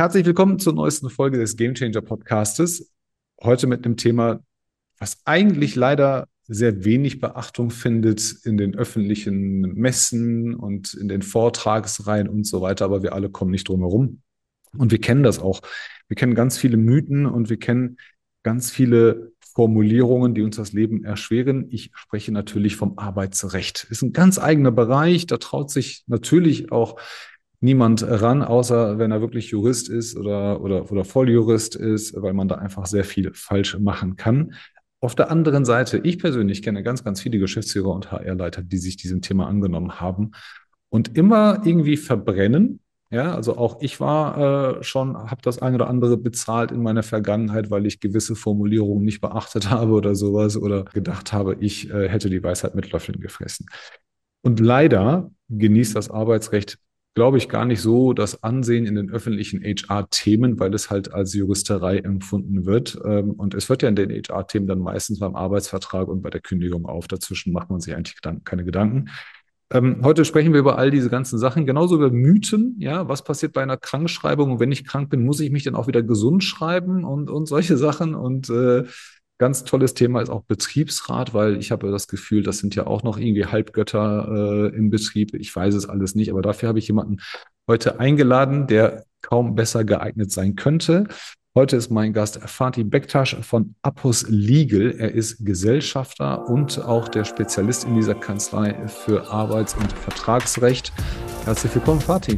Herzlich willkommen zur neuesten Folge des Game Changer Podcastes. Heute mit einem Thema, was eigentlich leider sehr wenig Beachtung findet in den öffentlichen Messen und in den Vortragsreihen und so weiter, aber wir alle kommen nicht drum herum. Und wir kennen das auch. Wir kennen ganz viele Mythen und wir kennen ganz viele Formulierungen, die uns das Leben erschweren. Ich spreche natürlich vom Arbeitsrecht. Ist ein ganz eigener Bereich. Da traut sich natürlich auch niemand ran, außer wenn er wirklich Jurist ist oder Volljurist ist, weil man da einfach sehr viel falsch machen kann. Auf der anderen Seite, ich persönlich kenne ganz, ganz viele Geschäftsführer und HR-Leiter, die sich diesem Thema angenommen haben und immer irgendwie verbrennen. Ja, also auch ich war schon, habe das ein oder andere bezahlt in meiner Vergangenheit, weil ich gewisse Formulierungen nicht beachtet habe oder sowas oder gedacht habe, ich hätte die Weisheit mit Löffeln gefressen. Und leider genießt das Arbeitsrecht, glaube ich, gar nicht so das Ansehen in den öffentlichen HR-Themen, weil es halt als Juristerei empfunden wird. Und es wird ja in den HR-Themen dann meistens beim Arbeitsvertrag und bei der Kündigung auf. Dazwischen macht man sich eigentlich keine Gedanken. Heute sprechen wir über all diese ganzen Sachen, genauso über Mythen. Ja, was passiert bei einer Krankschreibung? Und wenn ich krank bin, muss ich mich dann auch wieder gesund schreiben und solche Sachen. Und ganz tolles Thema ist auch Betriebsrat, weil ich habe das Gefühl, das sind ja auch noch irgendwie Halbgötter im Betrieb. Ich weiß es alles nicht, aber dafür habe ich jemanden heute eingeladen, der kaum besser geeignet sein könnte. Heute ist mein Gast Fatih Bektaş von Apus Legal. Er ist Gesellschafter und auch der Spezialist in dieser Kanzlei für Arbeits- und Vertragsrecht. Herzlich willkommen, Fatih.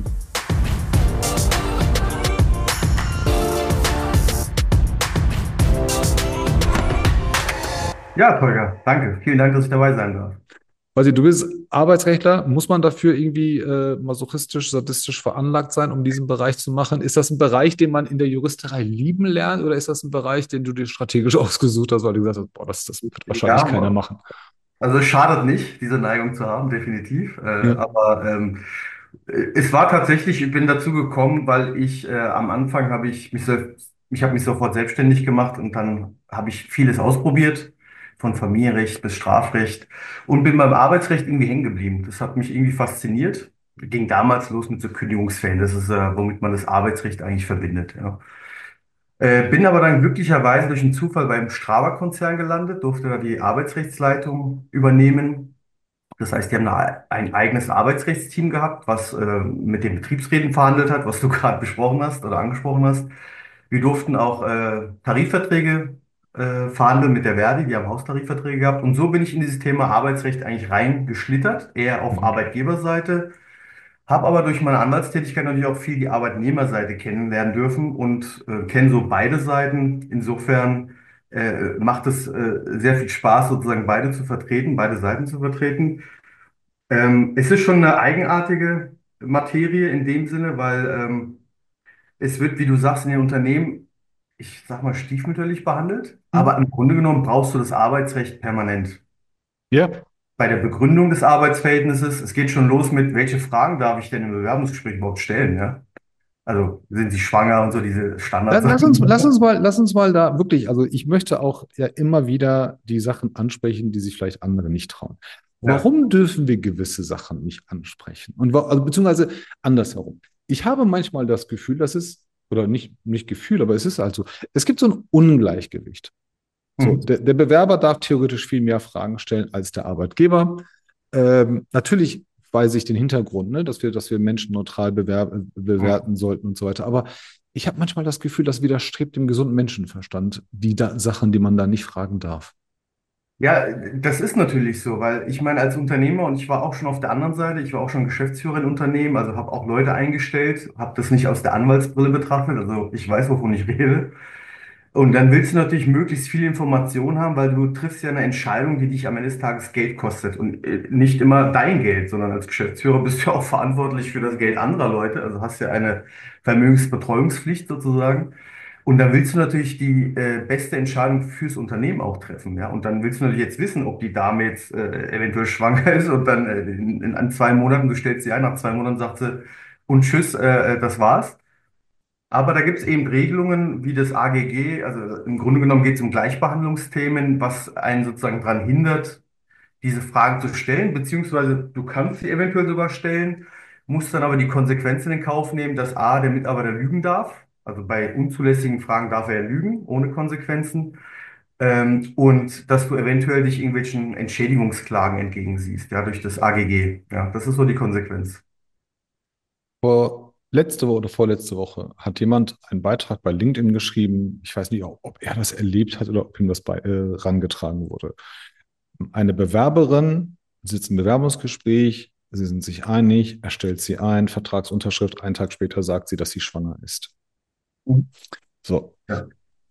Ja, Tolga, danke. Vielen Dank, dass ich dabei sein darf. Also du bist Arbeitsrechtler. Muss man dafür irgendwie masochistisch, sadistisch veranlagt sein, um diesen Bereich zu machen? Ist das ein Bereich, den man in der Juristerei lieben lernt, oder ist das ein Bereich, den du dir strategisch ausgesucht hast, weil du gesagt hast, boah, das wird wahrscheinlich keiner Ja, machen? also es schadet nicht, diese Neigung zu haben, definitiv. Ja. Es war tatsächlich, ich bin dazu gekommen, weil ich am Anfang habe ich habe mich sofort selbstständig gemacht und dann habe ich vieles ausprobiert, von Familienrecht bis Strafrecht und bin beim Arbeitsrecht irgendwie hängen geblieben. Das hat mich irgendwie fasziniert. Ging damals los mit so Kündigungsfällen. Das ist, womit man das Arbeitsrecht eigentlich verbindet. Ja. Bin aber dann glücklicherweise durch einen Zufall beim Strabag-Konzern gelandet, durfte da die Arbeitsrechtsleitung übernehmen. Das heißt, die haben ein eigenes Arbeitsrechtsteam gehabt, was mit den Betriebsräten verhandelt hat, was du gerade besprochen hast oder angesprochen hast. Wir durften auch Tarifverträge verhandeln mit der Verdi, die haben Haustarifverträge gehabt. Und so bin ich in dieses Thema Arbeitsrecht eigentlich reingeschlittert, eher auf Mhm. Arbeitgeberseite. Habe aber durch meine Anwaltstätigkeit natürlich auch viel die Arbeitnehmerseite kennenlernen dürfen und kenne so beide Seiten. Insofern macht es sehr viel Spaß, sozusagen beide zu vertreten, beide Seiten zu vertreten. Es ist schon eine eigenartige Materie in dem Sinne, weil es wird, wie du sagst, in den Unternehmen, ich sag mal, stiefmütterlich behandelt. Aber im Grunde genommen brauchst du das Arbeitsrecht permanent. Ja, Bei der Begründung des Arbeitsverhältnisses, es geht schon los mit, welche Fragen darf ich denn im Bewerbungsgespräch überhaupt stellen, ja? Also sind Sie schwanger und so diese Standardsachen. lass uns mal da wirklich, also ich möchte auch ja immer wieder die Sachen ansprechen, die sich vielleicht andere nicht trauen. Ja. Warum dürfen wir gewisse Sachen nicht ansprechen? Also beziehungsweise andersherum. Ich habe manchmal das Gefühl, dass es, oder nicht Gefühl, aber es ist also, es gibt so ein Ungleichgewicht. So, Hm. der Bewerber darf theoretisch viel mehr Fragen stellen als der Arbeitgeber. Natürlich weiß ich den Hintergrund, ne, dass wir Menschen neutral Hm. bewerten sollten und so weiter. Aber ich habe manchmal das Gefühl, das widerstrebt dem gesunden Menschenverstand, die Sachen, die man da nicht fragen darf. Ja, das ist natürlich so, weil ich meine, als Unternehmer und ich war auch schon auf der anderen Seite, ich war auch schon Geschäftsführer in Unternehmen, also habe auch Leute eingestellt, habe das nicht aus der Anwaltsbrille betrachtet, also ich weiß, wovon ich rede. Und dann willst du natürlich möglichst viel Information haben, weil du triffst ja eine Entscheidung, die dich am Ende des Tages Geld kostet und nicht immer dein Geld, sondern als Geschäftsführer bist du ja auch verantwortlich für das Geld anderer Leute, also hast ja eine Vermögensbetreuungspflicht sozusagen. Und dann willst du natürlich die beste Entscheidung fürs Unternehmen auch treffen, ja. Und dann willst du natürlich jetzt wissen, ob die Dame jetzt eventuell schwanger ist und dann in 2 Monaten, du stellst sie ein, nach 2 Monaten sagt sie, und tschüss, das war's. Aber da gibt es eben Regelungen wie das AGG, also im Grunde genommen geht es um Gleichbehandlungsthemen, was einen sozusagen daran hindert, diese Fragen zu stellen, beziehungsweise du kannst sie eventuell sogar stellen, musst dann aber die Konsequenzen in Kauf nehmen, dass A, der Mitarbeiter lügen darf. Also bei unzulässigen Fragen darf er ja lügen, ohne Konsequenzen. Und dass du eventuell dich irgendwelchen Entschädigungsklagen entgegensiehst, ja, durch das AGG. Ja, das ist so die Konsequenz. Letzte Woche oder vorletzte Woche hat jemand einen Beitrag bei LinkedIn geschrieben. Ich weiß nicht, ob er das erlebt hat oder ob ihm das rangetragen wurde. Eine Bewerberin sitzt im Bewerbungsgespräch, sie sind sich einig, er stellt sie ein, Vertragsunterschrift, einen Tag später sagt sie, dass sie schwanger ist. Mhm. So, Ja,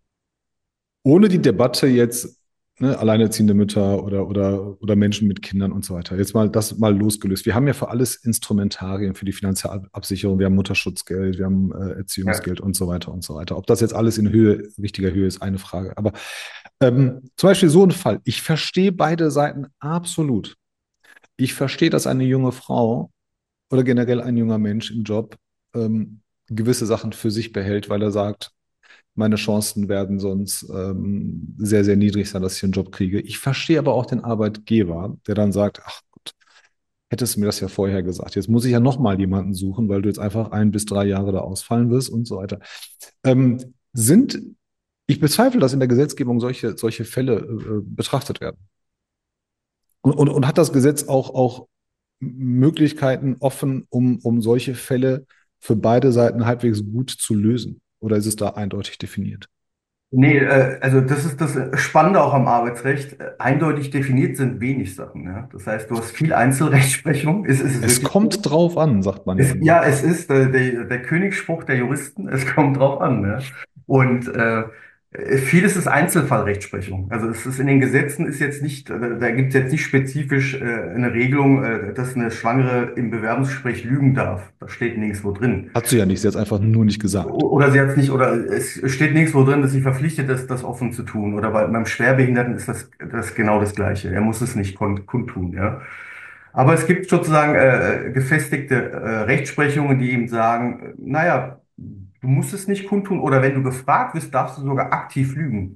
ohne die Debatte jetzt, ne, alleinerziehende Mütter oder Menschen mit Kindern und so weiter. Jetzt mal das mal losgelöst. Wir haben ja für alles Instrumentarien für die finanzielle Absicherung. Wir haben Mutterschutzgeld, wir haben ja. Erziehungsgeld und so weiter und so weiter. Ob das jetzt alles in Höhe, richtiger Höhe ist, eine Frage. Aber zum Beispiel so ein Fall. Ich verstehe beide Seiten absolut. Ich verstehe, dass eine junge Frau oder generell ein junger Mensch im Job gewisse Sachen für sich behält, weil er sagt, meine Chancen werden sonst sehr, sehr niedrig sein, dass ich einen Job kriege. Ich verstehe aber auch den Arbeitgeber, der dann sagt, ach gut, hättest du mir das ja vorher gesagt. Jetzt muss ich ja nochmal jemanden suchen, weil du jetzt einfach 1 bis 3 Jahre da ausfallen wirst und so weiter. Sind, ich bezweifle, dass in der Gesetzgebung solche Fälle betrachtet werden. Und hat das Gesetz auch Möglichkeiten offen, um solche Fälle für beide Seiten halbwegs gut zu lösen? Oder ist es da eindeutig definiert? Nee, also das ist das Spannende auch am Arbeitsrecht. Eindeutig definiert sind wenig Sachen. Ja? Das heißt, du hast viel Einzelrechtsprechung. Ist Es wirklich kommt so. drauf an, sagt man ja immer. Ja, es ist der Königsspruch der Juristen. Es kommt drauf an. Ne? Und vieles ist Einzelfallrechtsprechung. Also es ist in den Gesetzen ist jetzt nicht, da gibt es jetzt nicht spezifisch eine Regelung, dass eine Schwangere im Bewerbungsgespräch lügen darf. Das steht nirgendwo drin. Hat sie ja nicht, sie hat es einfach nur nicht gesagt. Oder sie hat es nicht, oder es steht nirgendwo drin, dass sie verpflichtet ist, das offen zu tun. Oder beim Schwerbehinderten ist das genau das Gleiche. Er muss es nicht kundtun, ja. Aber es gibt sozusagen gefestigte Rechtsprechungen, die eben sagen, naja, du musst es nicht kundtun oder wenn du gefragt wirst, darfst du sogar aktiv lügen.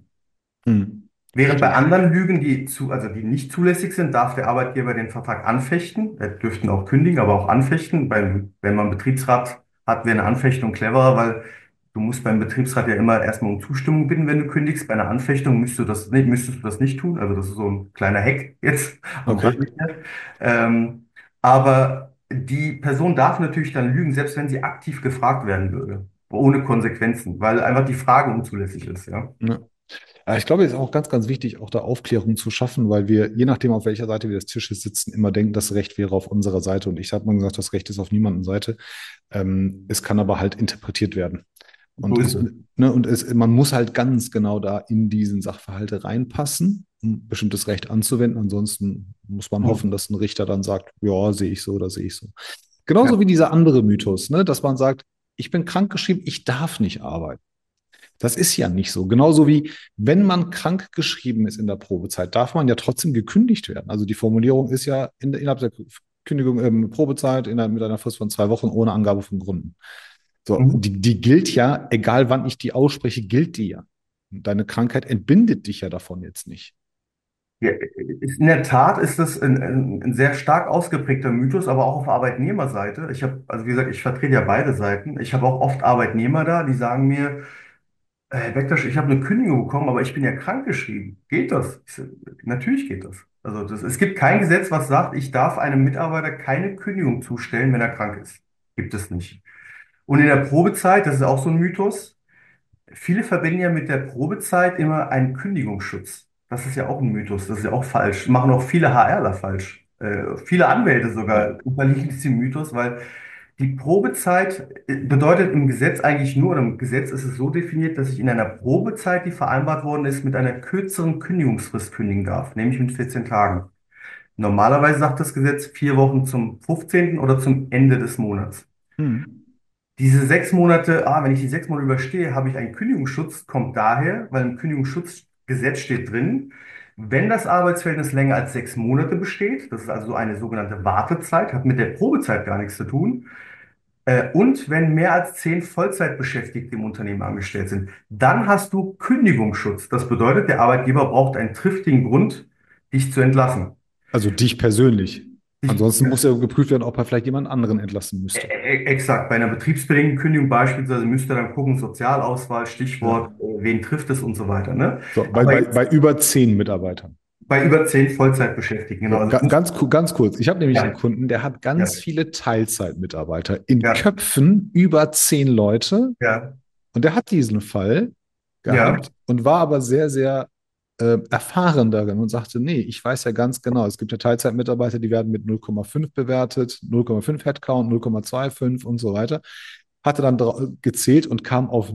Während bei Verstehe. anderen Lügen, also die nicht zulässig sind, darf der Arbeitgeber den Vertrag anfechten. Er dürften auch kündigen, aber auch anfechten. Wenn man einen Betriebsrat hat, wäre eine Anfechtung cleverer, weil du musst beim Betriebsrat ja immer erstmal um Zustimmung bitten, wenn du kündigst. Bei einer Anfechtung müsstest du das nicht tun. Also das ist so ein kleiner Hack jetzt am Okay. Rande hier. Ähm, aber die Person darf natürlich dann lügen, selbst wenn sie aktiv gefragt werden würde, ohne Konsequenzen, weil einfach die Frage unzulässig ist, ja. Ja. Ja, ich glaube, es ist auch ganz, ganz wichtig, auch da Aufklärung zu schaffen, weil wir, je nachdem, auf welcher Seite wir des Tisches sitzen, immer denken, das Recht wäre auf unserer Seite. Und ich habe mal gesagt, das Recht ist auf niemandem Seite. Es kann aber halt interpretiert werden. So Und, ist es. man muss halt ganz genau da in diesen Sachverhalte reinpassen, um bestimmtes Recht anzuwenden. Ansonsten muss man hoffen, dass ein Richter dann sagt, ja, sehe ich so oder sehe ich so. Genauso Ja. wie dieser andere Mythos, ne, dass man sagt, ich bin krankgeschrieben, ich darf nicht arbeiten. Das ist ja nicht so. Genauso wie, wenn man krank geschrieben ist in der Probezeit, darf man ja trotzdem gekündigt werden. Also die Formulierung ist ja innerhalb der Kündigung, Probezeit mit einer Frist von 2 Wochen ohne Angabe von Gründen. So, Mhm. die gilt ja, egal wann ich die ausspreche, gilt die ja. Deine Krankheit entbindet dich ja davon jetzt nicht. Ja, in der Tat ist das ein sehr stark ausgeprägter Mythos, aber auch auf Arbeitnehmerseite. Also wie gesagt, ich vertrete ja beide Seiten. Ich habe auch oft Arbeitnehmer da, die sagen mir, Herr Bektasch, ich habe eine Kündigung bekommen, aber ich bin ja krankgeschrieben. Geht das? Ich so, natürlich geht das. Also es gibt kein Gesetz, was sagt, ich darf einem Mitarbeiter keine Kündigung zustellen, wenn er krank ist. Gibt es nicht. Und in der Probezeit, das ist auch so ein Mythos, viele verbinden ja mit der Probezeit immer einen Kündigungsschutz. Das ist ja auch ein Mythos, das ist ja auch falsch. Machen auch viele HRler falsch. Viele Anwälte Ja. sogar unterliegen diesem Mythos, weil die Probezeit bedeutet im Gesetz eigentlich nur, oder im Gesetz ist es so definiert, dass ich in einer Probezeit, die vereinbart worden ist, mit einer kürzeren Kündigungsfrist kündigen darf, nämlich mit 14 Tagen. Normalerweise sagt das Gesetz 4 Wochen zum 15. oder zum Ende des Monats. Hm. Diese 6 Monate, wenn ich die 6 Monate überstehe, habe ich einen Kündigungsschutz, kommt daher, weil im Kündigungsschutzgesetz steht drin, wenn das Arbeitsverhältnis länger als 6 Monate besteht, das ist also eine sogenannte Wartezeit, hat mit der Probezeit gar nichts zu tun, und wenn mehr als 10 Vollzeitbeschäftigte im Unternehmen angestellt sind, dann hast du Kündigungsschutz. Das bedeutet, der Arbeitgeber braucht einen triftigen Grund, dich zu entlassen. Also dich persönlich. sich, Ansonsten muss ja geprüft werden, ob er vielleicht jemand anderen entlassen müsste. exakt, bei einer betriebsbedingten Kündigung beispielsweise müsst ihr dann gucken, Sozialauswahl, Ja. Stichwort, wen trifft es und so weiter, ne? So, Aber jetzt bei über 10 Mitarbeitern. bei über 10 Vollzeitbeschäftigten, genau. So, Also muss, ganz kurz. Ich habe nämlich einen ja, Kunden, der hat ja, ganz viele Teilzeitmitarbeiter. In ja, Köpfen über 10 Leute. ja, Und der hat diesen Fall ja, gehabt und war aber sehr, sehr erfahren darin und sagte, nee, ich weiß ja ganz genau, es gibt ja Teilzeitmitarbeiter, die werden mit 0,5 bewertet, 0,5 Headcount, 0,25 und so weiter. Hatte dann gezählt und kam auf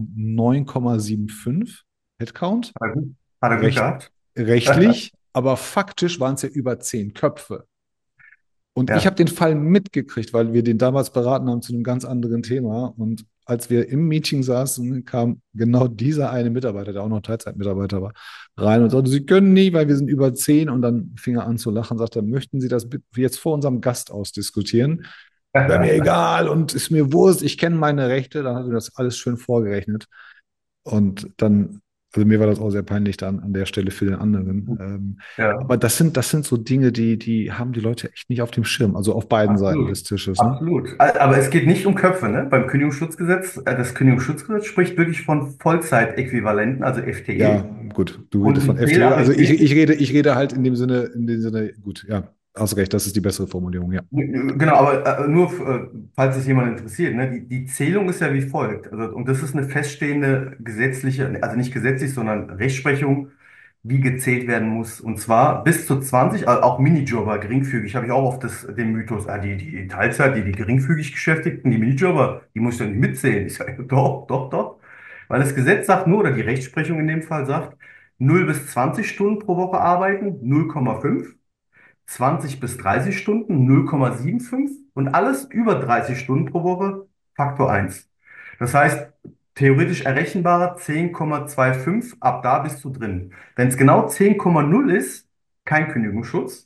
9,75 Headcount. hat er Glück Recht, gehabt. rechtlich, aber faktisch waren es ja über 10 Köpfe. Und ich habe Ja. den Fall mitgekriegt, weil wir den damals beraten haben zu einem ganz anderen Thema. Und als wir im Meeting saßen, kam genau dieser eine Mitarbeiter, der auch noch Teilzeitmitarbeiter war, rein und sagte, Sie können nie, weil wir sind über 10. Und dann fing er an zu lachen und sagte, möchten Sie das jetzt vor unserem Gast ausdiskutieren? Wäre mir egal und ist mir Wurst, ich kenne meine Rechte. Dann hat er das alles schön vorgerechnet. Und dann, also mir war das auch sehr peinlich dann an der Stelle für den anderen. Ja. Aber das sind so Dinge, die haben die Leute echt nicht auf dem Schirm, also auf beiden Seiten Absolut. des Tisches, ne? Absolut. Aber es geht nicht um Köpfe, ne? Beim Kündigungsschutzgesetz, das Kündigungsschutzgesetz spricht wirklich von Vollzeitäquivalenten, also Ja, FTE. gut, du Und redest von ein FTE. Also Zähler-FTE, ich rede halt in dem Sinne, gut, ja, hast recht, das ist die bessere Formulierung, ja. genau, aber nur, falls es jemand interessiert, ne? Die Zählung ist ja wie folgt. Also, und das ist eine feststehende gesetzliche, also nicht gesetzlich, sondern Rechtsprechung, wie gezählt werden muss. Und zwar bis zu 20, also auch Minijobber, geringfügig, habe ich auch oft den Mythos, die Teilzeit, die geringfügig Beschäftigten, die Minijobber, die muss ich doch nicht mitzählen. Ich sage, doch, doch, doch. Weil das Gesetz sagt nur, oder die Rechtsprechung in dem Fall sagt, 0 bis 20 Stunden pro Woche arbeiten, 0,5. 20 bis 30 Stunden 0,75 und alles über 30 Stunden pro Woche Faktor 1. Das heißt, theoretisch errechenbare 10,25, ab da bist du drin. Wenn es genau 10,0 ist, kein Kündigungsschutz.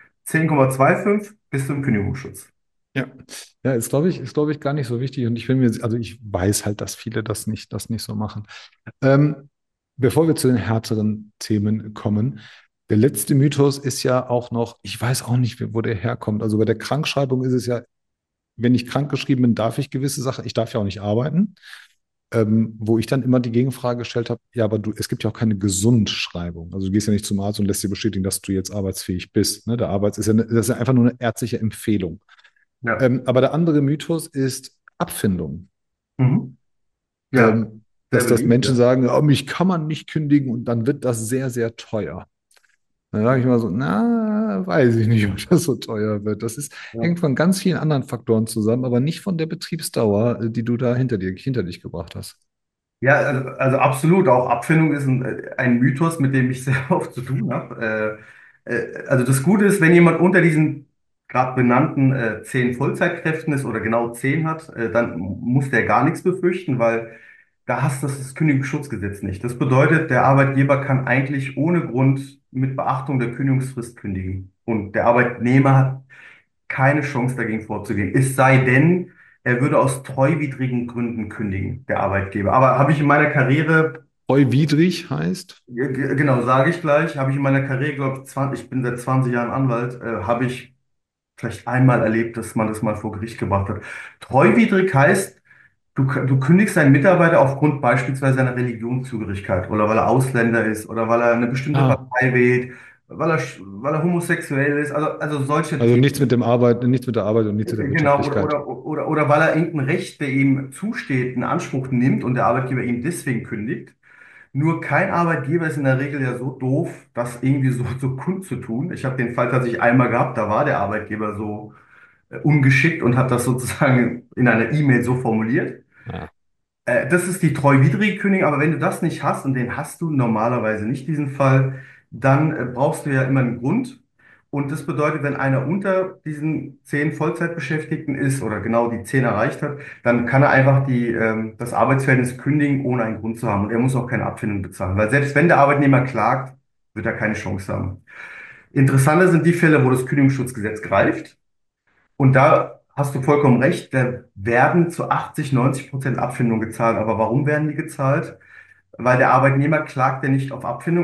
10,25 bist du im Kündigungsschutz. Ja, ja, ist, glaube ich, gar nicht so wichtig. Und ich will mir, also ich weiß halt, dass viele das nicht so machen. Ähm, Bevor wir zu den härteren Themen kommen, der letzte Mythos ist ja auch noch, ich weiß auch nicht, wo der herkommt. Also bei der Krankschreibung ist es ja, wenn ich krankgeschrieben bin, darf ich gewisse Sachen, ich darf ja auch nicht arbeiten. Wo ich dann immer die Gegenfrage gestellt habe, ja, aber du, es gibt ja auch keine Gesundschreibung. Also du gehst ja nicht zum Arzt und lässt dir bestätigen, dass du jetzt arbeitsfähig bist. Ne? Der Arbeits ist ja, das ist ja einfach nur eine ärztliche Empfehlung. Ja. Aber der andere Mythos ist Abfindung. Mhm. Ja, Ähm, sehr dass das beliebt, Menschen ja. sagen, oh, mich kann man nicht kündigen und dann wird das sehr, sehr teuer. Dann sage ich mal so, na, weiß ich nicht, ob das so teuer wird. Das ist, Ja. hängt von ganz vielen anderen Faktoren zusammen, aber nicht von der Betriebsdauer, die du da hinter dich gebracht hast. Ja, also absolut. Auch Abfindung ist ein Mythos, mit dem ich sehr oft zu tun habe. Also das Gute ist, wenn jemand unter diesen gerade benannten 10 Vollzeitkräften ist oder genau 10 hat, dann muss der gar nichts befürchten, weil da hast du das Kündigungsschutzgesetz nicht. Das bedeutet, der Arbeitgeber kann eigentlich ohne Grund mit Beachtung der Kündigungsfrist kündigen. Und der Arbeitnehmer hat keine Chance dagegen vorzugehen. Es sei denn, er würde aus treuwidrigen Gründen kündigen, der Arbeitgeber. Aber habe ich in meiner Karriere, Treuwidrig heißt, genau, sage ich gleich, habe ich in meiner Karriere, glaube ich, 20, ich bin seit 20 Jahren Anwalt, habe ich vielleicht einmal erlebt, dass man das mal vor Gericht gebracht hat. Treuwidrig heißt, du kündigst einen Mitarbeiter aufgrund beispielsweise seiner Religionszugehörigkeit oder weil er Ausländer ist oder weil er eine bestimmte ah, Partei wählt, weil er homosexuell ist, also solche also Themen. nichts mit der Arbeit und nichts mit der Genau, Wirtschaftlichkeit. oder weil er irgendein Recht, der ihm zusteht, in Anspruch nimmt und der Arbeitgeber ihm deswegen kündigt. Nur kein Arbeitgeber ist in der Regel ja so doof, das irgendwie so kundzutun. Ich habe den Fall tatsächlich einmal gehabt, da war der Arbeitgeber so ungeschickt und hat das sozusagen in einer E-Mail so formuliert. Ja. Das ist die treuwidrige Kündigung, aber wenn du das nicht hast, und den hast du normalerweise nicht, diesen Fall, dann brauchst du ja immer einen Grund. Und das bedeutet, wenn einer unter diesen 10 Vollzeitbeschäftigten ist oder genau die 10 erreicht hat, dann kann er einfach das Arbeitsverhältnis kündigen, ohne einen Grund zu haben. Und er muss auch keine Abfindung bezahlen, weil selbst wenn der Arbeitnehmer klagt, wird er keine Chance haben. Interessanter sind die Fälle, wo das Kündigungsschutzgesetz greift. Und da hast du vollkommen recht, da werden zu 80, 90% Abfindung gezahlt. Aber warum werden die gezahlt? Weil der Arbeitnehmer klagt ja nicht auf Abfindung. Auch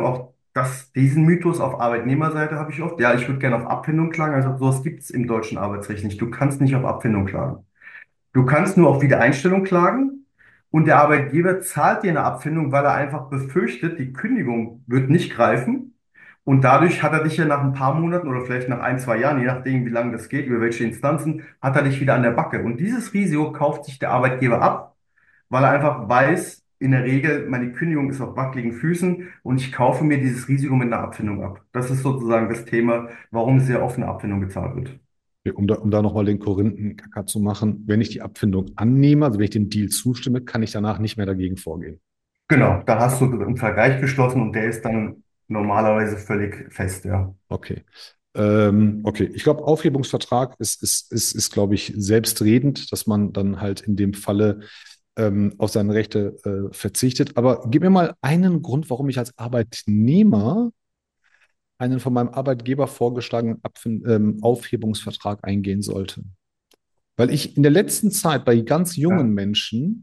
diesen Mythos auf Arbeitnehmerseite habe ich oft. Ja, ich würde gerne auf Abfindung klagen. Also sowas gibt es im deutschen Arbeitsrecht nicht. Du kannst nicht auf Abfindung klagen. Du kannst nur auf Wiedereinstellung klagen und der Arbeitgeber zahlt dir eine Abfindung, weil er einfach befürchtet, die Kündigung wird nicht greifen. Und dadurch hat er dich ja nach ein paar Monaten oder vielleicht nach ein, 2 Jahren, je nachdem, wie lange das geht, über welche Instanzen, hat er dich wieder an der Backe. Und dieses Risiko kauft sich der Arbeitgeber ab, weil er einfach weiß, in der Regel, meine Kündigung ist auf wackeligen Füßen und ich kaufe mir dieses Risiko mit einer Abfindung ab. Das ist sozusagen das Thema, warum sehr oft eine Abfindung gezahlt wird. Um da nochmal den Korinthenkacker zu machen, wenn ich die Abfindung annehme, also wenn ich dem Deal zustimme, kann ich danach nicht mehr dagegen vorgehen. Genau, da hast du einen Vergleich geschlossen und der ist dann normalerweise völlig fest, ja. Okay. Okay, ich glaube, Aufhebungsvertrag ist, glaube ich, selbstredend, dass man dann halt in dem Falle auf seine Rechte verzichtet. Aber gib mir mal einen Grund, warum ich als Arbeitnehmer einen von meinem Arbeitgeber vorgeschlagenen Aufhebungsvertrag eingehen sollte. Weil ich in der letzten Zeit bei ganz Ja, jungen Menschen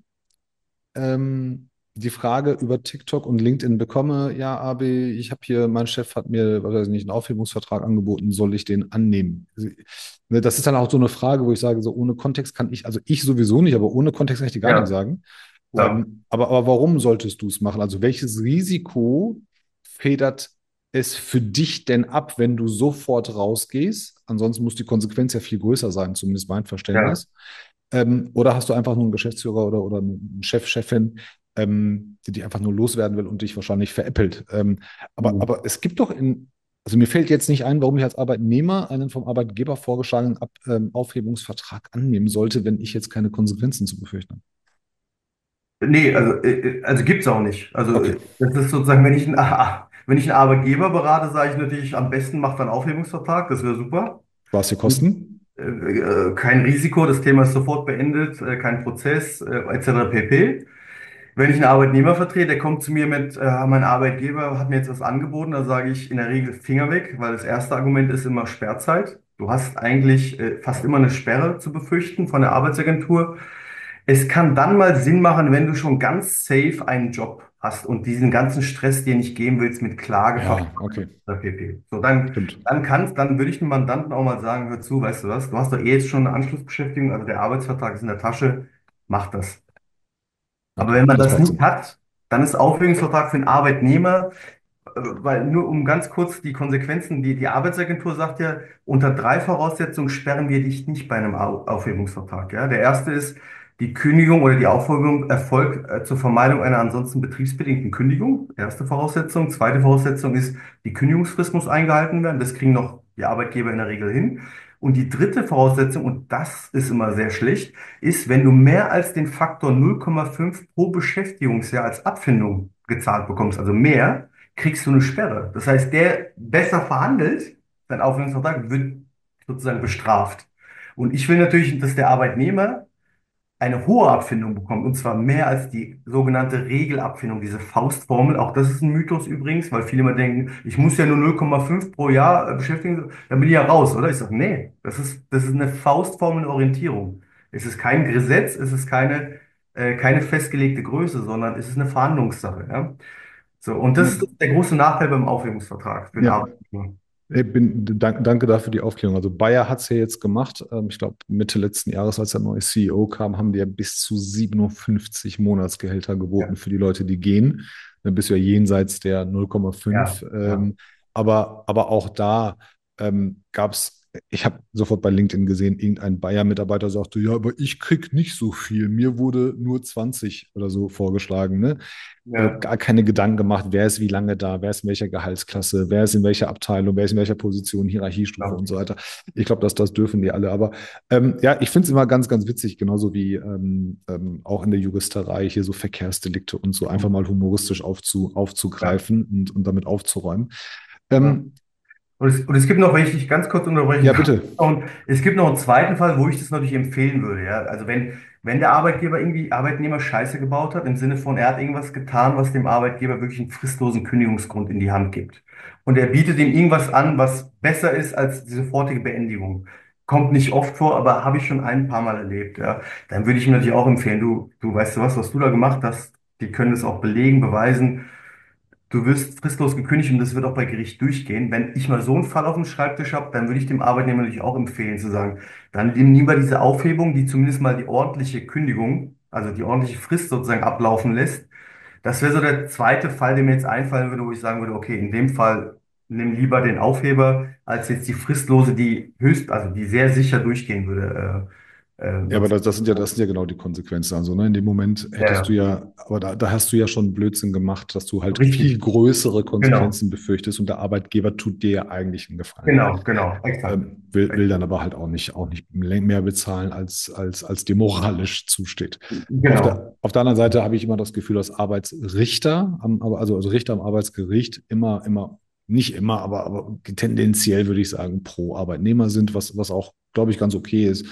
die Frage über TikTok und LinkedIn bekomme, ja, Abi, ich habe hier, mein Chef hat mir, was weiß ich nicht, einen Aufhebungsvertrag angeboten, soll ich den annehmen? Ne, das ist dann auch so eine Frage, wo ich sage, so ohne Kontext kann ich, also ich sowieso nicht, aber ohne Kontext kann ich dir gar nichts ja, sagen. klar. Aber warum solltest du es machen? Also welches Risiko federt es für dich denn ab, wenn du sofort rausgehst? Ansonsten muss die Konsequenz ja viel größer sein, zumindest mein Ja. Verständnis. Oder hast du einfach nur einen Geschäftsführer oder einen Chef, Chefin, die dich einfach nur loswerden will und dich wahrscheinlich veräppelt? Mhm. Aber es gibt doch also mir fällt jetzt nicht ein, warum ich als Arbeitnehmer einen vom Arbeitgeber vorgeschlagenen Aufhebungsvertrag annehmen sollte, wenn ich jetzt keine Konsequenzen zu befürchten habe. Nee, also gibt's auch nicht. Also Okay. das ist sozusagen, wenn ich einen Arbeitgeber berate, sage ich natürlich, am besten macht einen Aufhebungsvertrag, das wäre super. Was die Kosten? Kein Risiko, das Thema ist sofort beendet, kein Prozess, etc. pp. Wenn ich einen Arbeitnehmer vertrete, der kommt zu mir mit, mein Arbeitgeber hat mir jetzt was angeboten, da sage ich in der Regel Finger weg, weil das erste Argument ist immer Sperrzeit. Du hast eigentlich fast immer eine Sperre zu befürchten von der Arbeitsagentur. Es kann dann mal Sinn machen, wenn du schon ganz safe einen Job hast und diesen ganzen Stress dir nicht geben willst mit Ja, Klageverfahren okay. oder pp. So, Stimmt. dann würde ich dem Mandanten auch mal sagen, hör zu, weißt du was, du hast doch eh jetzt schon eine Anschlussbeschäftigung, also der Arbeitsvertrag ist in der Tasche, mach das. Aber Okay, wenn man das das macht nicht Sinn. hat, dann ist Aufhebungsvertrag für den Arbeitnehmer, weil nur um ganz kurz die Konsequenzen, die Arbeitsagentur sagt ja, unter 3 Voraussetzungen sperren wir dich nicht bei einem Aufhebungsvertrag. Ja? Der erste ist, die Kündigung oder die Aufhebung erfolgt zur Vermeidung einer ansonsten betriebsbedingten Kündigung. Erste Voraussetzung. Zweite Voraussetzung ist, die Kündigungsfrist muss eingehalten werden. Das kriegen noch die Arbeitgeber in der Regel hin. Und die dritte Voraussetzung, und das ist immer sehr schlecht, ist, wenn du mehr als den Faktor 0,5 pro Beschäftigungsjahr als Abfindung gezahlt bekommst, also mehr, kriegst du eine Sperre. Das heißt, der besser verhandelt, sein Aufhebungsvertrag, wird sozusagen bestraft. Und ich will natürlich, dass der Arbeitnehmer eine hohe Abfindung bekommt, und zwar mehr als die sogenannte Regelabfindung, diese Faustformel. Auch das ist ein Mythos übrigens, weil viele immer denken, ich muss ja nur 0,5 pro Jahr beschäftigen, dann bin ich ja raus, oder? Ich sage, nee, das ist eine Faustformel, eine Orientierung. Es ist kein Gesetz, es ist keine festgelegte Größe, sondern es ist eine Verhandlungssache. Ja? So, und das ist der große Nachteil beim Aufhebungsvertrag für den Ja, Arbeitnehmer. danke dafür die Aufklärung. Also Bayer hat es ja jetzt gemacht. Ich glaube, Mitte letzten Jahres, als der neue CEO kam, haben die ja bis zu 57 Monatsgehälter geboten Ja, für die Leute, die gehen. Dann bist du ja jenseits der ja, 0,5. ja. Aber auch da gab es, ich habe sofort bei LinkedIn gesehen, irgendein Bayer-Mitarbeiter sagte, ja, aber ich krieg nicht so viel. Mir wurde nur 20 oder so vorgeschlagen, ne? Ja. Gar keine Gedanken gemacht, wer ist wie lange da, wer ist in welcher Gehaltsklasse, wer ist in welcher Abteilung, wer ist in welcher Position, Hierarchiestufe Ja. und so weiter. Ich glaube, das dürfen die alle. Aber ja, ich finde es immer ganz, ganz witzig, genauso wie auch in der Juristerei hier so Verkehrsdelikte und so einfach mal humoristisch Ja. aufzugreifen und damit aufzuräumen. Ja. Ähm, Und es gibt noch, wenn ich dich ganz kurz unterbrechen ja, darf, bitte. und es gibt noch einen zweiten Fall, wo ich das natürlich empfehlen würde. Ja? Also wenn der Arbeitgeber irgendwie Arbeitnehmer Scheiße gebaut hat, im Sinne von, er hat irgendwas getan, was dem Arbeitgeber wirklich einen fristlosen Kündigungsgrund in die Hand gibt. Und er bietet ihm irgendwas an, was besser ist als die sofortige Beendigung. Kommt nicht oft vor, aber habe ich schon ein paar Mal erlebt. Ja? Dann würde ich ihm natürlich auch empfehlen, du weißt du was du da gemacht hast, die können es auch belegen, beweisen. du wirst fristlos gekündigt und das wird auch bei Gericht durchgehen. Wenn ich mal so einen Fall auf dem Schreibtisch habe, dann würde ich dem Arbeitnehmer natürlich auch empfehlen zu sagen, dann nimm lieber diese Aufhebung, die zumindest mal die ordentliche Kündigung, also die ordentliche Frist sozusagen ablaufen lässt. Das wäre so der zweite Fall, der mir jetzt einfallen würde, wo ich sagen würde, okay, in dem Fall nimm lieber den Aufheber, als jetzt die fristlose, die höchst, also die sehr sicher durchgehen würde, Ja, aber sozusagen. das sind ja genau die Konsequenzen. Also, ne, in dem Moment Ja, hättest du ja, ja, aber da hast du ja schon Blödsinn gemacht, dass du halt viel richtig. größere Genau, Konsequenzen befürchtest und der Arbeitgeber tut dir ja eigentlich einen Gefallen. genau, exakt. Will dann aber halt auch nicht mehr bezahlen, als dir moralisch zusteht. Genau. Auf der anderen Seite habe ich immer das Gefühl, dass Arbeitsrichter, also Richter am Arbeitsgericht nicht immer, aber tendenziell würde ich sagen, pro Arbeitnehmer sind, was auch, glaube ich, ganz okay ist.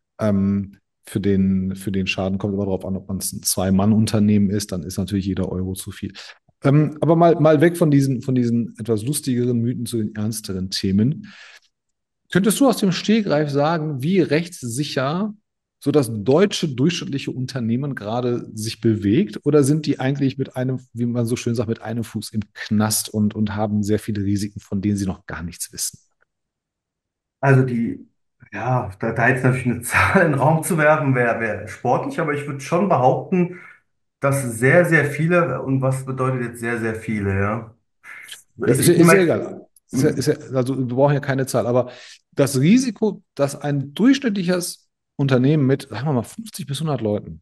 Für den Schaden kommt immer darauf an, ob man es ein Zwei-Mann-Unternehmen ist, dann ist natürlich jeder Euro zu viel. Aber mal weg von diesen etwas lustigeren Mythen zu den ernsteren Themen. Könntest du aus dem Stegreif sagen, wie rechtssicher so das deutsche durchschnittliche Unternehmen gerade sich bewegt? Oder sind die eigentlich mit einem, wie man so schön sagt, mit einem Fuß im Knast und haben sehr viele Risiken, von denen sie noch gar nichts wissen? Also ja, da jetzt natürlich eine Zahl in den Raum zu werfen, wäre sportlich, aber ich würde schon behaupten, dass sehr, sehr viele, und was bedeutet jetzt sehr, sehr viele, ja? Ja, Ich ist nehme ja jetzt, egal. Also wir brauchen ja keine Zahl, aber das Risiko, dass ein durchschnittliches Unternehmen mit, sagen wir mal, 50 bis 100 Leuten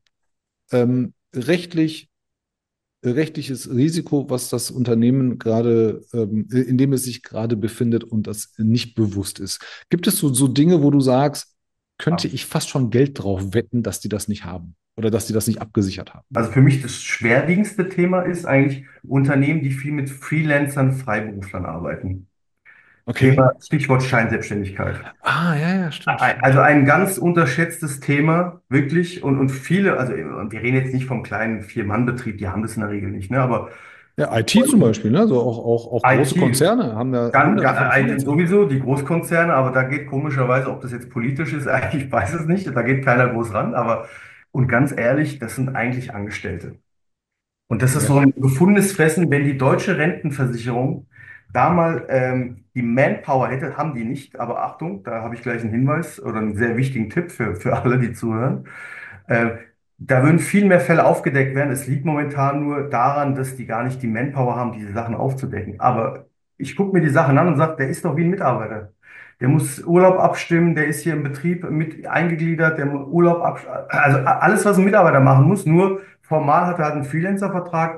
rechtliches Risiko, was das Unternehmen gerade, in dem es sich gerade befindet und das nicht bewusst ist. Gibt es so Dinge, wo du sagst, könnte ich fast schon Geld drauf wetten, dass die das nicht haben oder dass die das nicht abgesichert haben? also für mich das schwerwiegendste Thema ist eigentlich Unternehmen, die viel mit Freelancern, Freiberuflern arbeiten. Okay. Thema, Stichwort Scheinselbstständigkeit. Ah, ja, ja, stimmt, Also stimmt. ein ganz unterschätztes Thema, wirklich. Und viele, also und wir reden jetzt nicht vom kleinen Vier-Mann-Betrieb, die haben das in der Regel nicht, ne? Aber Ja, IT zum Beispiel, ne? So auch große IT, Konzerne haben ja hunderte von IT Freelancern. sowieso, die Großkonzerne, aber da geht komischerweise, ob das jetzt politisch ist, ich weiß es nicht, da geht keiner groß ran, aber und ganz ehrlich, das sind eigentlich Angestellte. Und das ist so Ja. ein gefundenes Fressen, wenn die deutsche Rentenversicherung da mal die Manpower hätte, haben die nicht, aber Achtung, da habe ich gleich einen Hinweis oder einen sehr wichtigen Tipp für alle, die zuhören. Äh, Da würden viel mehr Fälle aufgedeckt werden. Es liegt momentan nur daran, dass die gar nicht die Manpower haben, diese Sachen aufzudecken. Aber ich gucke mir die Sachen an und sage, der ist doch wie ein Mitarbeiter. Der muss Urlaub abstimmen, der ist hier im Betrieb mit eingegliedert, der muss Urlaub abstimmen. Also alles, was ein Mitarbeiter machen muss, nur formal hat er halt einen Freelancer-Vertrag,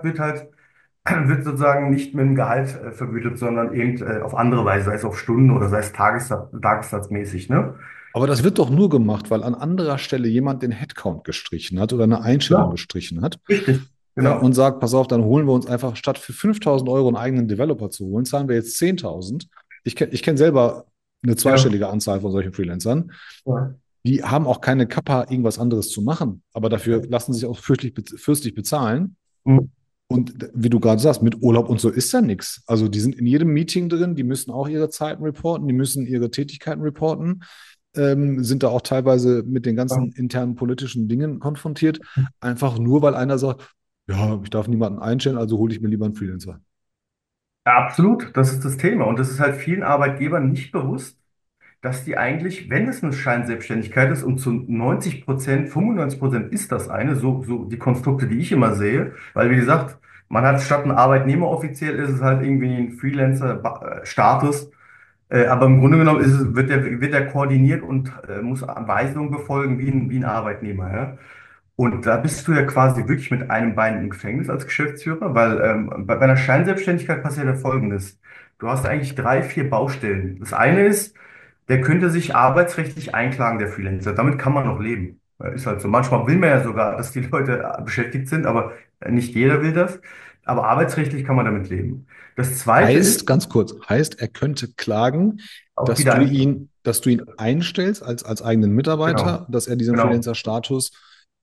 wird sozusagen nicht mit dem Gehalt vergütet, sondern eben auf andere Weise, sei es auf Stunden oder sei es tagessatzmäßig, ne? Aber das wird doch nur gemacht, weil an anderer Stelle jemand den Headcount gestrichen hat oder eine Einstellung Ja, gestrichen hat richtig, genau. und sagt, pass auf, dann holen wir uns einfach statt für 5.000 Euro einen eigenen Developer zu holen, zahlen wir jetzt 10.000. Ich kenn selber eine Ja. zweistellige Anzahl von solchen Freelancern. Ja. Die haben auch keine Kappa, irgendwas anderes zu machen, aber dafür lassen sie sich auch fürstlich bezahlen. Mhm. Und wie du gerade sagst, mit Urlaub und so ist ja nichts. Also die sind in jedem Meeting drin, die müssen auch ihre Zeiten reporten, die müssen ihre Tätigkeiten reporten, sind da auch teilweise mit den ganzen internen politischen Dingen konfrontiert, einfach nur, weil einer sagt, ja, ich darf niemanden einstellen, also hole ich mir lieber einen Freelancer. Ja, absolut, das ist das Thema. Und das ist halt vielen Arbeitgebern nicht bewusst, dass die eigentlich, wenn es eine Scheinselbstständigkeit ist, und zu 90%, 95% ist das eine, so die Konstrukte, die ich immer sehe, weil wie gesagt, man hat statt ein Arbeitnehmer offiziell, ist es halt irgendwie ein Freelancer-Status. Aber im Grunde genommen wird der koordiniert und muss Anweisungen befolgen wie ein Arbeitnehmer. Ja? Und da bist du ja quasi wirklich mit einem Bein im Gefängnis als Geschäftsführer, weil bei einer Scheinselbstständigkeit passiert ja Folgendes. Du hast eigentlich drei, vier Baustellen. Das eine ist, der könnte sich arbeitsrechtlich einklagen, der Freelancer. Damit kann man noch leben. Ist halt so. Manchmal will man ja sogar, dass die Leute beschäftigt sind, aber nicht jeder will das. Aber arbeitsrechtlich kann man damit leben. Das zweite Heißt, ist, ganz kurz, heißt, er könnte klagen, auch wieder ein, dass du ihn einstellst als eigenen genau, Mitarbeiter, dass er diesen genau. Freelancer-Status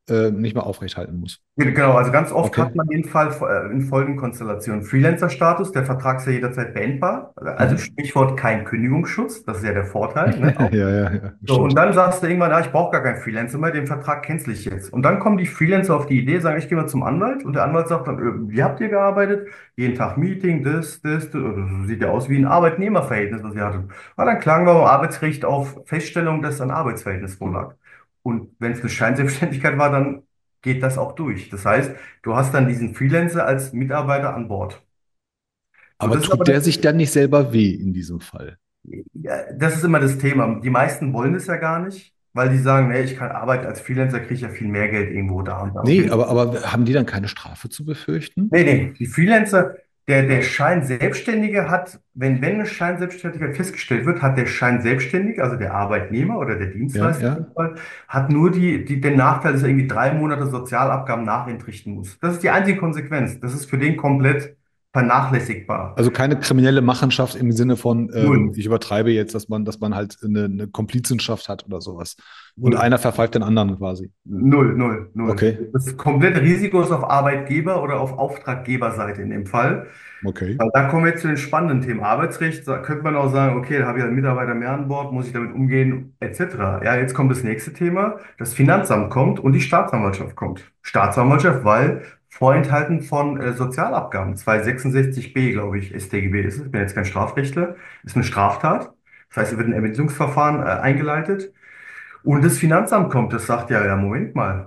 nicht mehr aufrechthalten muss. Genau, also ganz oft Okay. hat man den Fall in folgenden Konstellationen. Freelancer-Status, der Vertrag ist ja jederzeit beendbar. Also Mhm. Stichwort kein Kündigungsschutz, das ist ja der Vorteil, ne? Ja, ja, ja, So, und stimmt. dann sagst du irgendwann, ich brauche gar keinen Freelancer mehr, den Vertrag cancel ich jetzt. Und dann kommen die Freelancer auf die Idee, sagen, ich gehe mal zum Anwalt und der Anwalt sagt dann, wie habt ihr gearbeitet? Jeden Tag Meeting, das, oder so sieht ja aus wie ein Arbeitnehmerverhältnis, was ihr hattet. Na, dann klagen wir beim Arbeitsgericht auf Feststellung, dass ein Arbeitsverhältnis vorlag. Und wenn es eine Scheinselbstständigkeit war, dann geht das auch durch. Das heißt, du hast dann diesen Freelancer als Mitarbeiter an Bord. So, Aber das ist tut aber der sich dann nicht selber weh in diesem Fall? ja, das ist immer das Thema. Die meisten wollen es ja gar nicht, weil die sagen, nee, ich kann arbeiten als Freelancer, kriege ich ja viel mehr Geld irgendwo da und da. Und Nee, aber haben die dann keine Strafe zu befürchten? nee, die Freelancer, der Scheinselbstständige hat, wenn eine Scheinselbstständigkeit festgestellt wird, hat der Scheinselbstständige, also der Arbeitnehmer oder der Ja, Dienstleister in ja. dem Fall, hat nur den Nachteil, dass er irgendwie 3 Monate Sozialabgaben nachentrichten muss. Das ist die einzige Konsequenz. Das ist für den komplett vernachlässigbar. Also keine kriminelle Machenschaft im Sinne von, Null. ich übertreibe jetzt, dass man halt eine Komplizenschaft hat oder sowas. Und Null. einer verpfeift den anderen quasi. Null, null, null. Okay, Das komplette Risiko ist auf Arbeitgeber- oder auf Auftraggeberseite in dem Fall. okay. Weil da kommen wir jetzt zu den spannenden Themen. Arbeitsrecht, da könnte man auch sagen, okay, da habe ich einen Mitarbeiter mehr an Bord, muss ich damit umgehen, etc. Ja, jetzt kommt das nächste Thema. Das Finanzamt kommt und die Staatsanwaltschaft kommt. Staatsanwaltschaft, weil Vorenthalten von Sozialabgaben, 266b, glaube ich, StGB ist es, ich bin jetzt kein Strafrechtler, ist eine Straftat. Das heißt, es wird ein Ermittlungsverfahren eingeleitet. Und das Finanzamt kommt, das sagt ja, ja, Moment mal,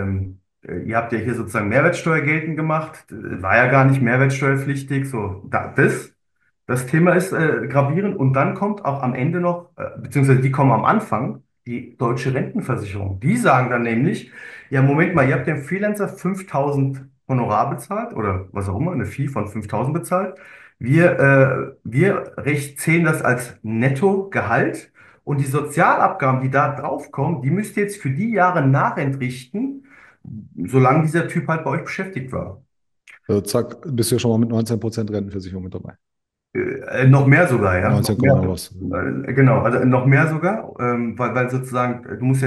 ihr habt ja hier sozusagen Mehrwertsteuer geltend gemacht, war ja gar nicht mehrwertsteuerpflichtig, so, das Thema ist gravierend und dann kommt auch am Ende noch, beziehungsweise die kommen am Anfang, die deutsche Rentenversicherung. Die sagen dann nämlich, ja, Moment mal, ihr habt dem Freelancer 5.000 Honorar bezahlt oder was auch immer, eine Fee von 5.000 bezahlt. Wir zählen das als Nettogehalt. Und die Sozialabgaben, die da draufkommen, die müsst ihr jetzt für die Jahre nachentrichten, solange dieser Typ halt bei euch beschäftigt war. Also zack, bist du ja schon mal mit 19% Rentenversicherung mit dabei. Noch mehr sogar, ja, noch 19, mehr. noch was. Genau, also noch mehr sogar, weil sozusagen, du musst ja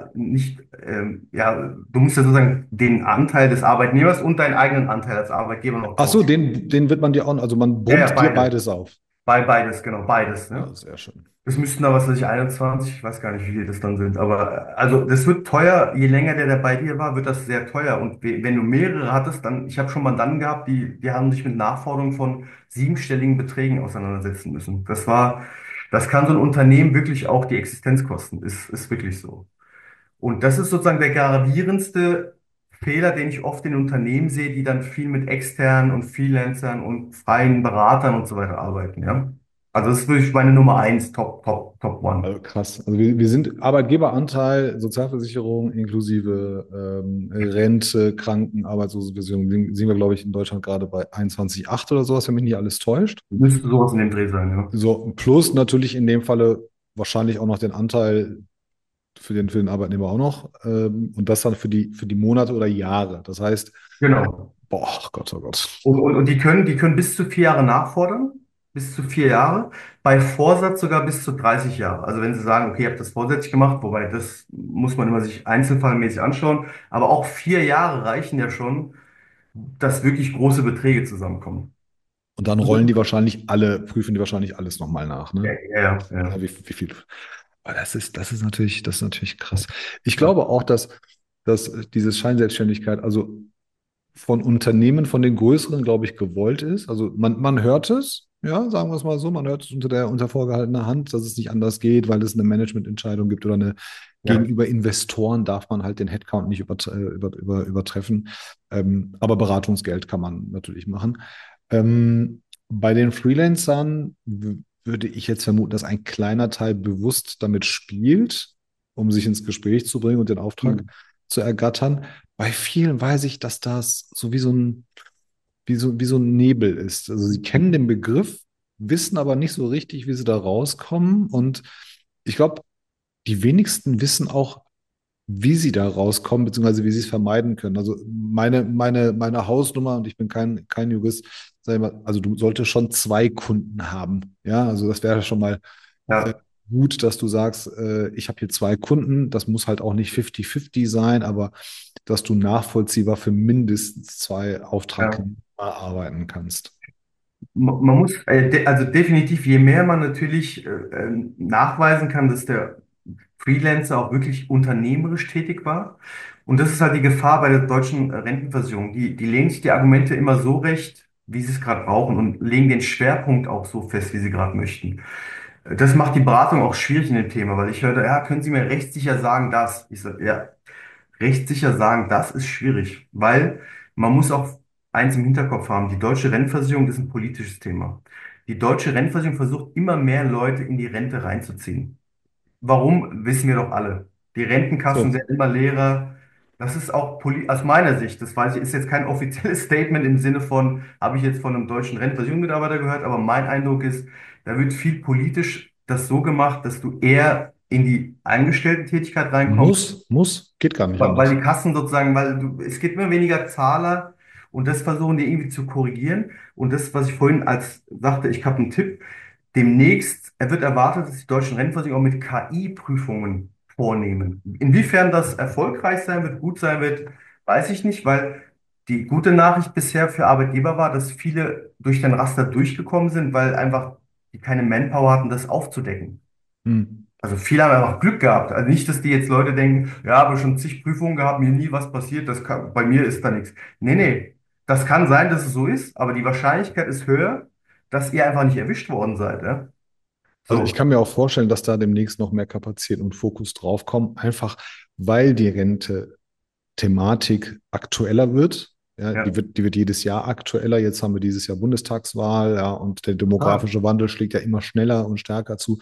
du musst ja sozusagen den Anteil des Arbeitnehmers und deinen eigenen Anteil als Arbeitgeber noch Ach so, drauf. den wird man dir auch, also man Ja, ja, brummt dir beides. beides auf. Beides, genau, beides, Ja, ne? sehr schön. Es müssten da, was weiß ich, 21, ich weiß gar nicht, wie viel das dann sind. Aber also das wird teuer, je länger der bei dir war, wird das sehr teuer. Und wenn du mehrere hattest, dann, ich habe schon Mandanten gehabt, die haben sich mit Nachforderungen von siebenstelligen Beträgen auseinandersetzen müssen. Das kann so ein Unternehmen wirklich auch die Existenz kosten. Ist wirklich so. Und das ist sozusagen der gravierendste Fehler, den ich oft in Unternehmen sehe, die dann viel mit externen und Freelancern und freien Beratern und so weiter arbeiten, ja. Also das ist wirklich meine Nummer eins, Top One. Also krass. Also wir sind Arbeitgeberanteil, Sozialversicherung inklusive Rente, Kranken, Arbeitslosenversicherung, sind wir, glaube ich, in Deutschland gerade bei 21,8 oder sowas, wenn mich nicht alles täuscht. Müsste sowas in dem Dreh sein, ja. So, plus natürlich in dem Falle wahrscheinlich auch noch den Anteil für den Arbeitnehmer auch noch. Und das dann für die Monate oder Jahre. Das heißt, Genau. boah, Gott, oh Gott. Und die können bis zu 4 Jahre nachfordern, bis zu 4 Jahre, bei Vorsatz sogar bis zu 30 Jahre. Also wenn Sie sagen, okay, ihr habt das vorsätzlich gemacht, wobei das muss man immer sich einzelfallmäßig anschauen, aber auch 4 Jahre reichen ja schon, dass wirklich große Beträge zusammenkommen. Und dann prüfen die wahrscheinlich alles nochmal nach, Ja, ne? ja, Ja, ja. wie viel. Aber das ist natürlich krass. Ich Ja. glaube auch, dass diese Scheinselbstständigkeit, also von Unternehmen, von den größeren, glaube ich, gewollt ist. Also man hört es, ja, sagen wir es mal so, man hört es unter vorgehaltener Hand, dass es nicht anders geht, weil es eine Managemententscheidung gibt oder eine Ja. gegenüber Investoren darf man halt den Headcount nicht übertreffen. Aber Beratungsgeld kann man natürlich machen. Bei den Freelancern würde ich jetzt vermuten, dass ein kleiner Teil bewusst damit spielt, um sich ins Gespräch zu bringen und den Auftrag Hm. zu ergattern. Bei vielen weiß ich, dass das so wie so ein Nebel ist. Also sie kennen den Begriff, wissen aber nicht so richtig, wie sie da rauskommen. Und ich glaube, die wenigsten wissen auch, wie sie da rauskommen, beziehungsweise wie sie es vermeiden können. Also meine Hausnummer, und ich bin kein Jurist, sag ich mal, also du solltest schon zwei Kunden haben. Ja, also das wäre schon mal Ja. gut, dass du sagst, ich habe hier zwei Kunden, das muss halt auch nicht 50-50 sein, aber dass du nachvollziehbar für mindestens zwei Ja. Auftraggeber arbeiten kannst. Man muss, also definitiv, je mehr man natürlich nachweisen kann, dass der Freelancer auch wirklich unternehmerisch tätig war. Und das ist halt die Gefahr bei der deutschen Rentenversicherung. Die legen sich die Argumente immer so recht, wie sie es gerade brauchen und legen den Schwerpunkt auch so fest, wie sie gerade möchten. Das macht die Beratung auch schwierig in dem Thema, weil ich hörte, ja, können Sie mir rechtssicher sagen, das? Ich sage, ja, rechtssicher sagen, das ist schwierig, weil man muss auch eins im Hinterkopf haben, die deutsche Rentenversicherung ist ein politisches Thema. Die deutsche Rentenversicherung versucht immer mehr Leute in die Rente reinzuziehen. Warum, wissen wir doch alle. Die Rentenkassen So, werden immer leerer. Das ist auch aus meiner Sicht, das weiß ich, ist jetzt kein offizielles Statement im Sinne von, habe ich jetzt von einem deutschen Rentenversicherungsmitarbeiter gehört, aber mein Eindruck ist, da wird viel politisch das so gemacht, dass du eher in die Angestellten-Tätigkeit reinkommst, geht gar nicht weil anders. die Kassen sozusagen, es gibt immer weniger Zahler und das versuchen die irgendwie zu korrigieren. Und das, was ich vorhin als sagte, ich habe einen Tipp. Demnächst wird erwartet, dass die deutschen Rennversicherungen auch mit KI-Prüfungen vornehmen. Inwiefern das erfolgreich sein wird, gut sein wird, weiß ich nicht, weil die gute Nachricht bisher für Arbeitgeber war, dass viele durch den Raster durchgekommen sind, weil einfach die keine Manpower hatten, das aufzudecken. Hm. Also viele haben einfach Glück gehabt. Also nicht, dass die jetzt Leute denken, ja, habe schon zig Prüfungen gehabt, mir nie was passiert, bei mir ist da nichts. Nee, nee, das kann sein, dass es so ist, aber die Wahrscheinlichkeit ist höher, dass ihr einfach nicht erwischt worden seid. Ja? Also ich So, kann mir auch vorstellen, dass da demnächst noch mehr Kapazität und Fokus drauf kommen, einfach weil die Rente-Thematik aktueller wird. Ja, ja. die wird jedes Jahr aktueller. Jetzt haben wir dieses Jahr Bundestagswahl, ja, und der Ah, demografische Wandel schlägt ja immer schneller und stärker zu.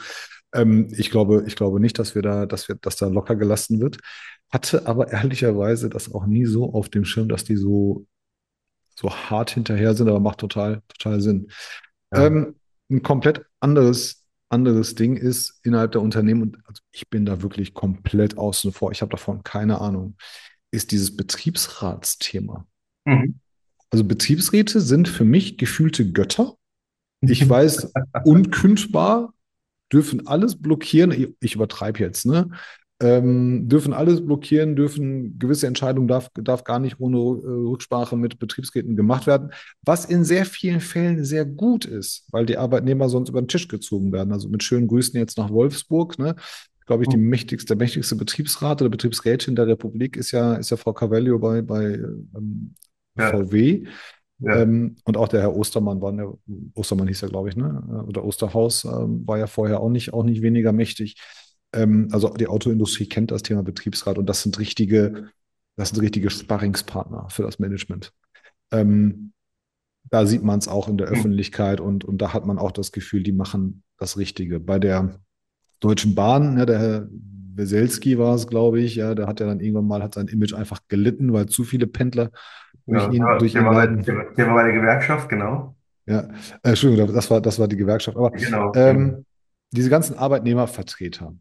Ich glaube nicht, dass da locker gelassen wird. Hatte aber ehrlicherweise das auch nie so auf dem Schirm, dass die so hart hinterher sind, aber macht total Sinn. ja. Ein komplett anderes Ding ist innerhalb der Unternehmen, und also ich bin da wirklich komplett außen vor, ich habe davon keine Ahnung, ist dieses Betriebsratsthema. Mhm. Also Betriebsräte sind für mich gefühlte Götter. Ich weiß, unkündbar, dürfen alles blockieren. Ich übertreibe jetzt, ne? Dürfen alles blockieren, dürfen gewisse Entscheidungen darf gar nicht ohne Rücksprache mit Betriebsräten gemacht werden, was in sehr vielen Fällen sehr gut ist, weil die Arbeitnehmer sonst über den Tisch gezogen werden. Also mit schönen Grüßen jetzt nach Wolfsburg, ne? Glaube ich, der mächtigste Betriebsrat oder Betriebsrätin der Republik ist ja Frau Carvalho bei Ja, VW. ja. Und auch der Herr Ostermann Ostermann hieß er, glaube ich, ne? Oder Osterhaus war ja vorher auch nicht weniger mächtig. Also die Autoindustrie kennt das Thema Betriebsrat und das sind richtige Sparringspartner für das Management. Ähm, Da sieht man es auch in der Hm. Öffentlichkeit und da hat man auch das Gefühl, die machen das Richtige. Bei der Deutschen Bahn, ja, der Herr Weselski war es, glaube ich, ja, der hat ja dann irgendwann mal, hat sein Image einfach gelitten, weil zu viele Pendler Ja, durch der ihn war leiden. der war bei der Gewerkschaft, genau. Ja, Entschuldigung, das war die Gewerkschaft. Aber Genau, genau. ähm, diese ganzen Arbeitnehmervertreter,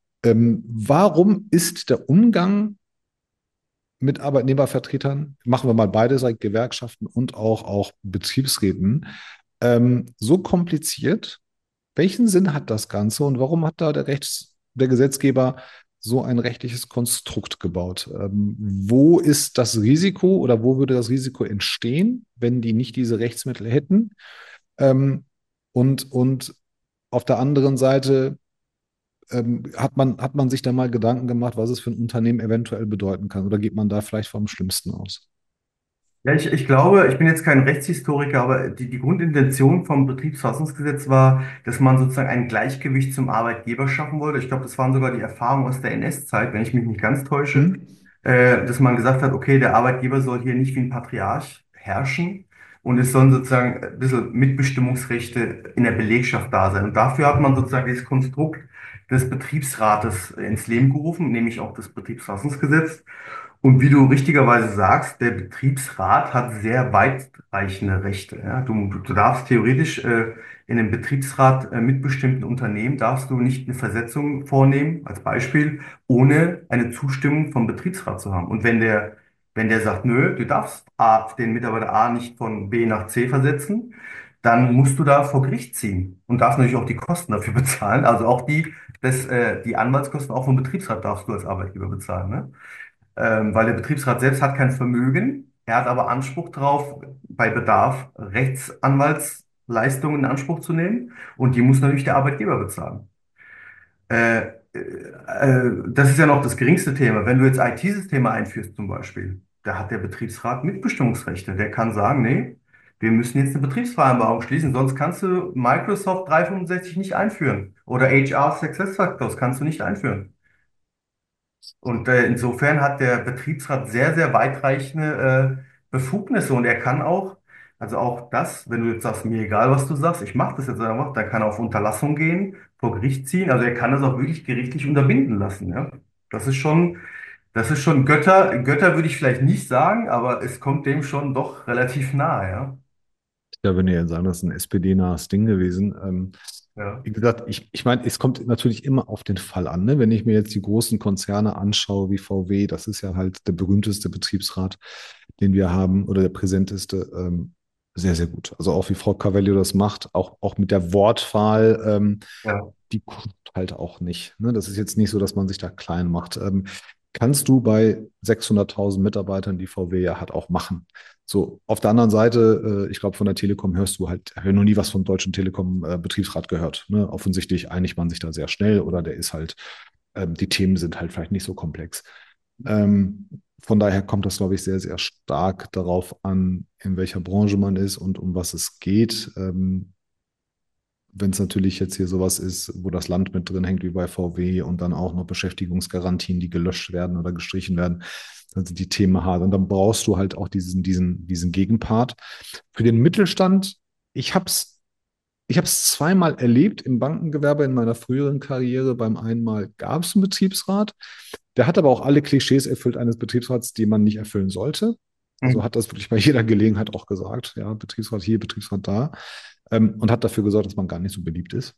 warum ist der Umgang mit Arbeitnehmervertretern, machen wir mal beide, sei Gewerkschaften und auch Betriebsräten, so kompliziert? Welchen Sinn hat das Ganze und warum hat da der Gesetzgeber so ein rechtliches Konstrukt gebaut? Wo ist das Risiko oder wo würde das Risiko entstehen, wenn die nicht diese Rechtsmittel hätten? Ähm, und auf der anderen Seite hat man sich da mal Gedanken gemacht, was es für ein Unternehmen eventuell bedeuten kann? Oder geht man da vielleicht vom Schlimmsten aus? Ja, ich glaube, ich bin jetzt kein Rechtshistoriker, aber die Grundintention vom Betriebsverfassungsgesetz war, dass man sozusagen ein Gleichgewicht zum Arbeitgeber schaffen wollte. Ich glaube, das waren sogar die Erfahrungen aus der NS-Zeit, wenn ich mich nicht ganz täusche, Hm? dass man gesagt hat, okay, der Arbeitgeber soll hier nicht wie ein Patriarch herrschen und es sollen sozusagen ein bisschen Mitbestimmungsrechte in der Belegschaft da sein. Und dafür hat man sozusagen dieses Konstrukt des Betriebsrates ins Leben gerufen, nämlich auch das Betriebsverfassungsgesetz. Und wie du richtigerweise sagst, der Betriebsrat hat sehr weitreichende Rechte. Ja? Du darfst theoretisch in einem Betriebsrat mit bestimmten Unternehmen darfst du nicht eine Versetzung vornehmen, als Beispiel, ohne eine Zustimmung vom Betriebsrat zu haben. Und wenn der sagt, nö, du darfst den Mitarbeiter A nicht von B nach C versetzen, dann musst du da vor Gericht ziehen und darfst natürlich auch die Kosten dafür bezahlen. Also auch die die Anwaltskosten auch vom Betriebsrat darfst du als Arbeitgeber bezahlen, ne? Weil der Betriebsrat selbst hat kein Vermögen, er hat aber Anspruch darauf, bei Bedarf Rechtsanwaltsleistungen in Anspruch zu nehmen und die muss natürlich der Arbeitgeber bezahlen. Das ist ja noch das geringste Thema. Wenn du jetzt IT-Systeme einführst zum Beispiel, da hat der Betriebsrat Mitbestimmungsrechte. Der kann sagen, nee, wir müssen jetzt eine Betriebsvereinbarung schließen, sonst kannst du Microsoft 365 nicht einführen oder HR SuccessFactors kannst du nicht einführen. Und insofern hat der Betriebsrat sehr, sehr weitreichende Befugnisse und er kann auch, also auch das, wenn du jetzt sagst, mir egal, was du sagst, ich mache das jetzt einfach, dann kann er auf Unterlassung gehen, vor Gericht ziehen, also er kann das auch wirklich gerichtlich unterbinden lassen, ja. Das ist schon, das ist schon Götter würde ich vielleicht nicht sagen, aber es kommt dem schon doch relativ nahe, ja. Ja, wenn ihr sagen, das ist ein SPD-nahes Ding gewesen. Ja. Wie gesagt, ich meine, es kommt natürlich immer auf den Fall an. Ne? Wenn ich mir jetzt die großen Konzerne anschaue, wie VW, das ist ja halt der berühmteste Betriebsrat, den wir haben, oder der präsenteste, sehr, sehr gut. Also auch wie Frau Carvalho das macht, auch mit der Wortwahl, Ja. die kommt halt auch nicht. Ne? Das ist jetzt nicht so, dass man sich da klein macht. Kannst du bei 600.000 Mitarbeitern, die VW ja hat, auch machen. So, auf der anderen Seite, ich glaube, von der Telekom hörst du halt, noch nie was vom Deutschen Telekom Betriebsrat gehört. Ne? Offensichtlich einigt man sich da sehr schnell oder der ist halt, die Themen sind halt vielleicht nicht so komplex. Von daher kommt das, glaube ich, sehr, sehr stark darauf an, in welcher Branche man ist und um was es geht. Wenn es natürlich jetzt hier sowas ist, wo das Land mit drin hängt, wie bei VW und dann auch noch Beschäftigungsgarantien, die gelöscht werden oder gestrichen werden, dann sind die Themen hart. Und dann brauchst du halt auch diesen Gegenpart. Für den Mittelstand, ich habe es ich hab's zweimal erlebt im Bankengewerbe in meiner früheren Karriere. Beim einen Mal gab es einen Betriebsrat. Der hat aber auch alle Klischees erfüllt eines Betriebsrats, die man nicht erfüllen sollte. Also Mhm. hat das wirklich bei jeder Gelegenheit auch gesagt, ja, Betriebsrat hier, Betriebsrat da, und hat dafür gesorgt, dass man gar nicht so beliebt ist.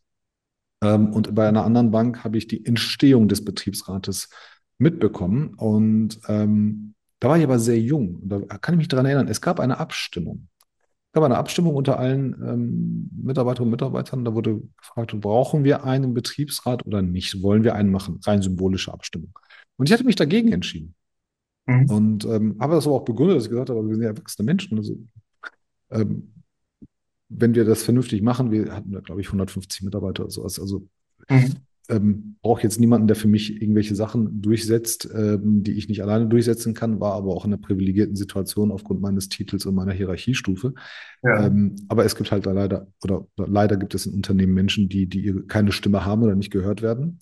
Und bei einer anderen Bank habe ich die Entstehung des Betriebsrates mitbekommen. Und da war ich aber sehr jung. Und da kann ich mich daran erinnern, es gab eine Abstimmung. Es gab eine Abstimmung unter allen Mitarbeiterinnen und Mitarbeitern. Da wurde gefragt, brauchen wir einen Betriebsrat oder nicht? Wollen wir einen machen? Rein symbolische Abstimmung. Und ich hatte mich dagegen entschieden. Mhm. Und habe das aber auch begründet, dass ich gesagt habe, wir sind ja erwachsene Menschen. Also, ähm, wenn wir das vernünftig machen, wir hatten da, glaube ich, 150 Mitarbeiter oder sowas. Also Mhm. brauche jetzt niemanden, der für mich irgendwelche Sachen durchsetzt, die ich nicht alleine durchsetzen kann, war aber auch in einer privilegierten Situation aufgrund meines Titels und meiner Hierarchiestufe. Ja. Aber es gibt halt da leider, oder leider gibt es in Unternehmen Menschen, die keine Stimme haben oder nicht gehört werden.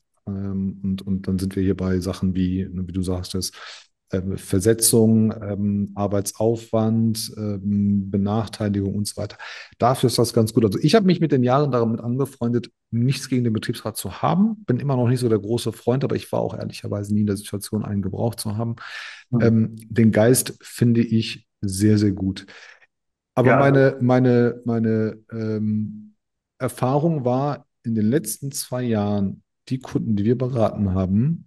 Und dann sind wir hier bei Sachen wie du sagst, das Versetzung, Arbeitsaufwand, Benachteiligung und so weiter. Dafür ist das ganz gut. Also ich habe mich mit den Jahren damit angefreundet, nichts gegen den Betriebsrat zu haben. Bin immer noch nicht so der große Freund, aber ich war auch ehrlicherweise nie in der Situation, einen gebraucht zu haben. Mhm. Den Geist finde ich sehr, sehr gut. Aber Ja, also, meine Erfahrung war in den letzten 2 Jahren, die Kunden, die wir beraten haben,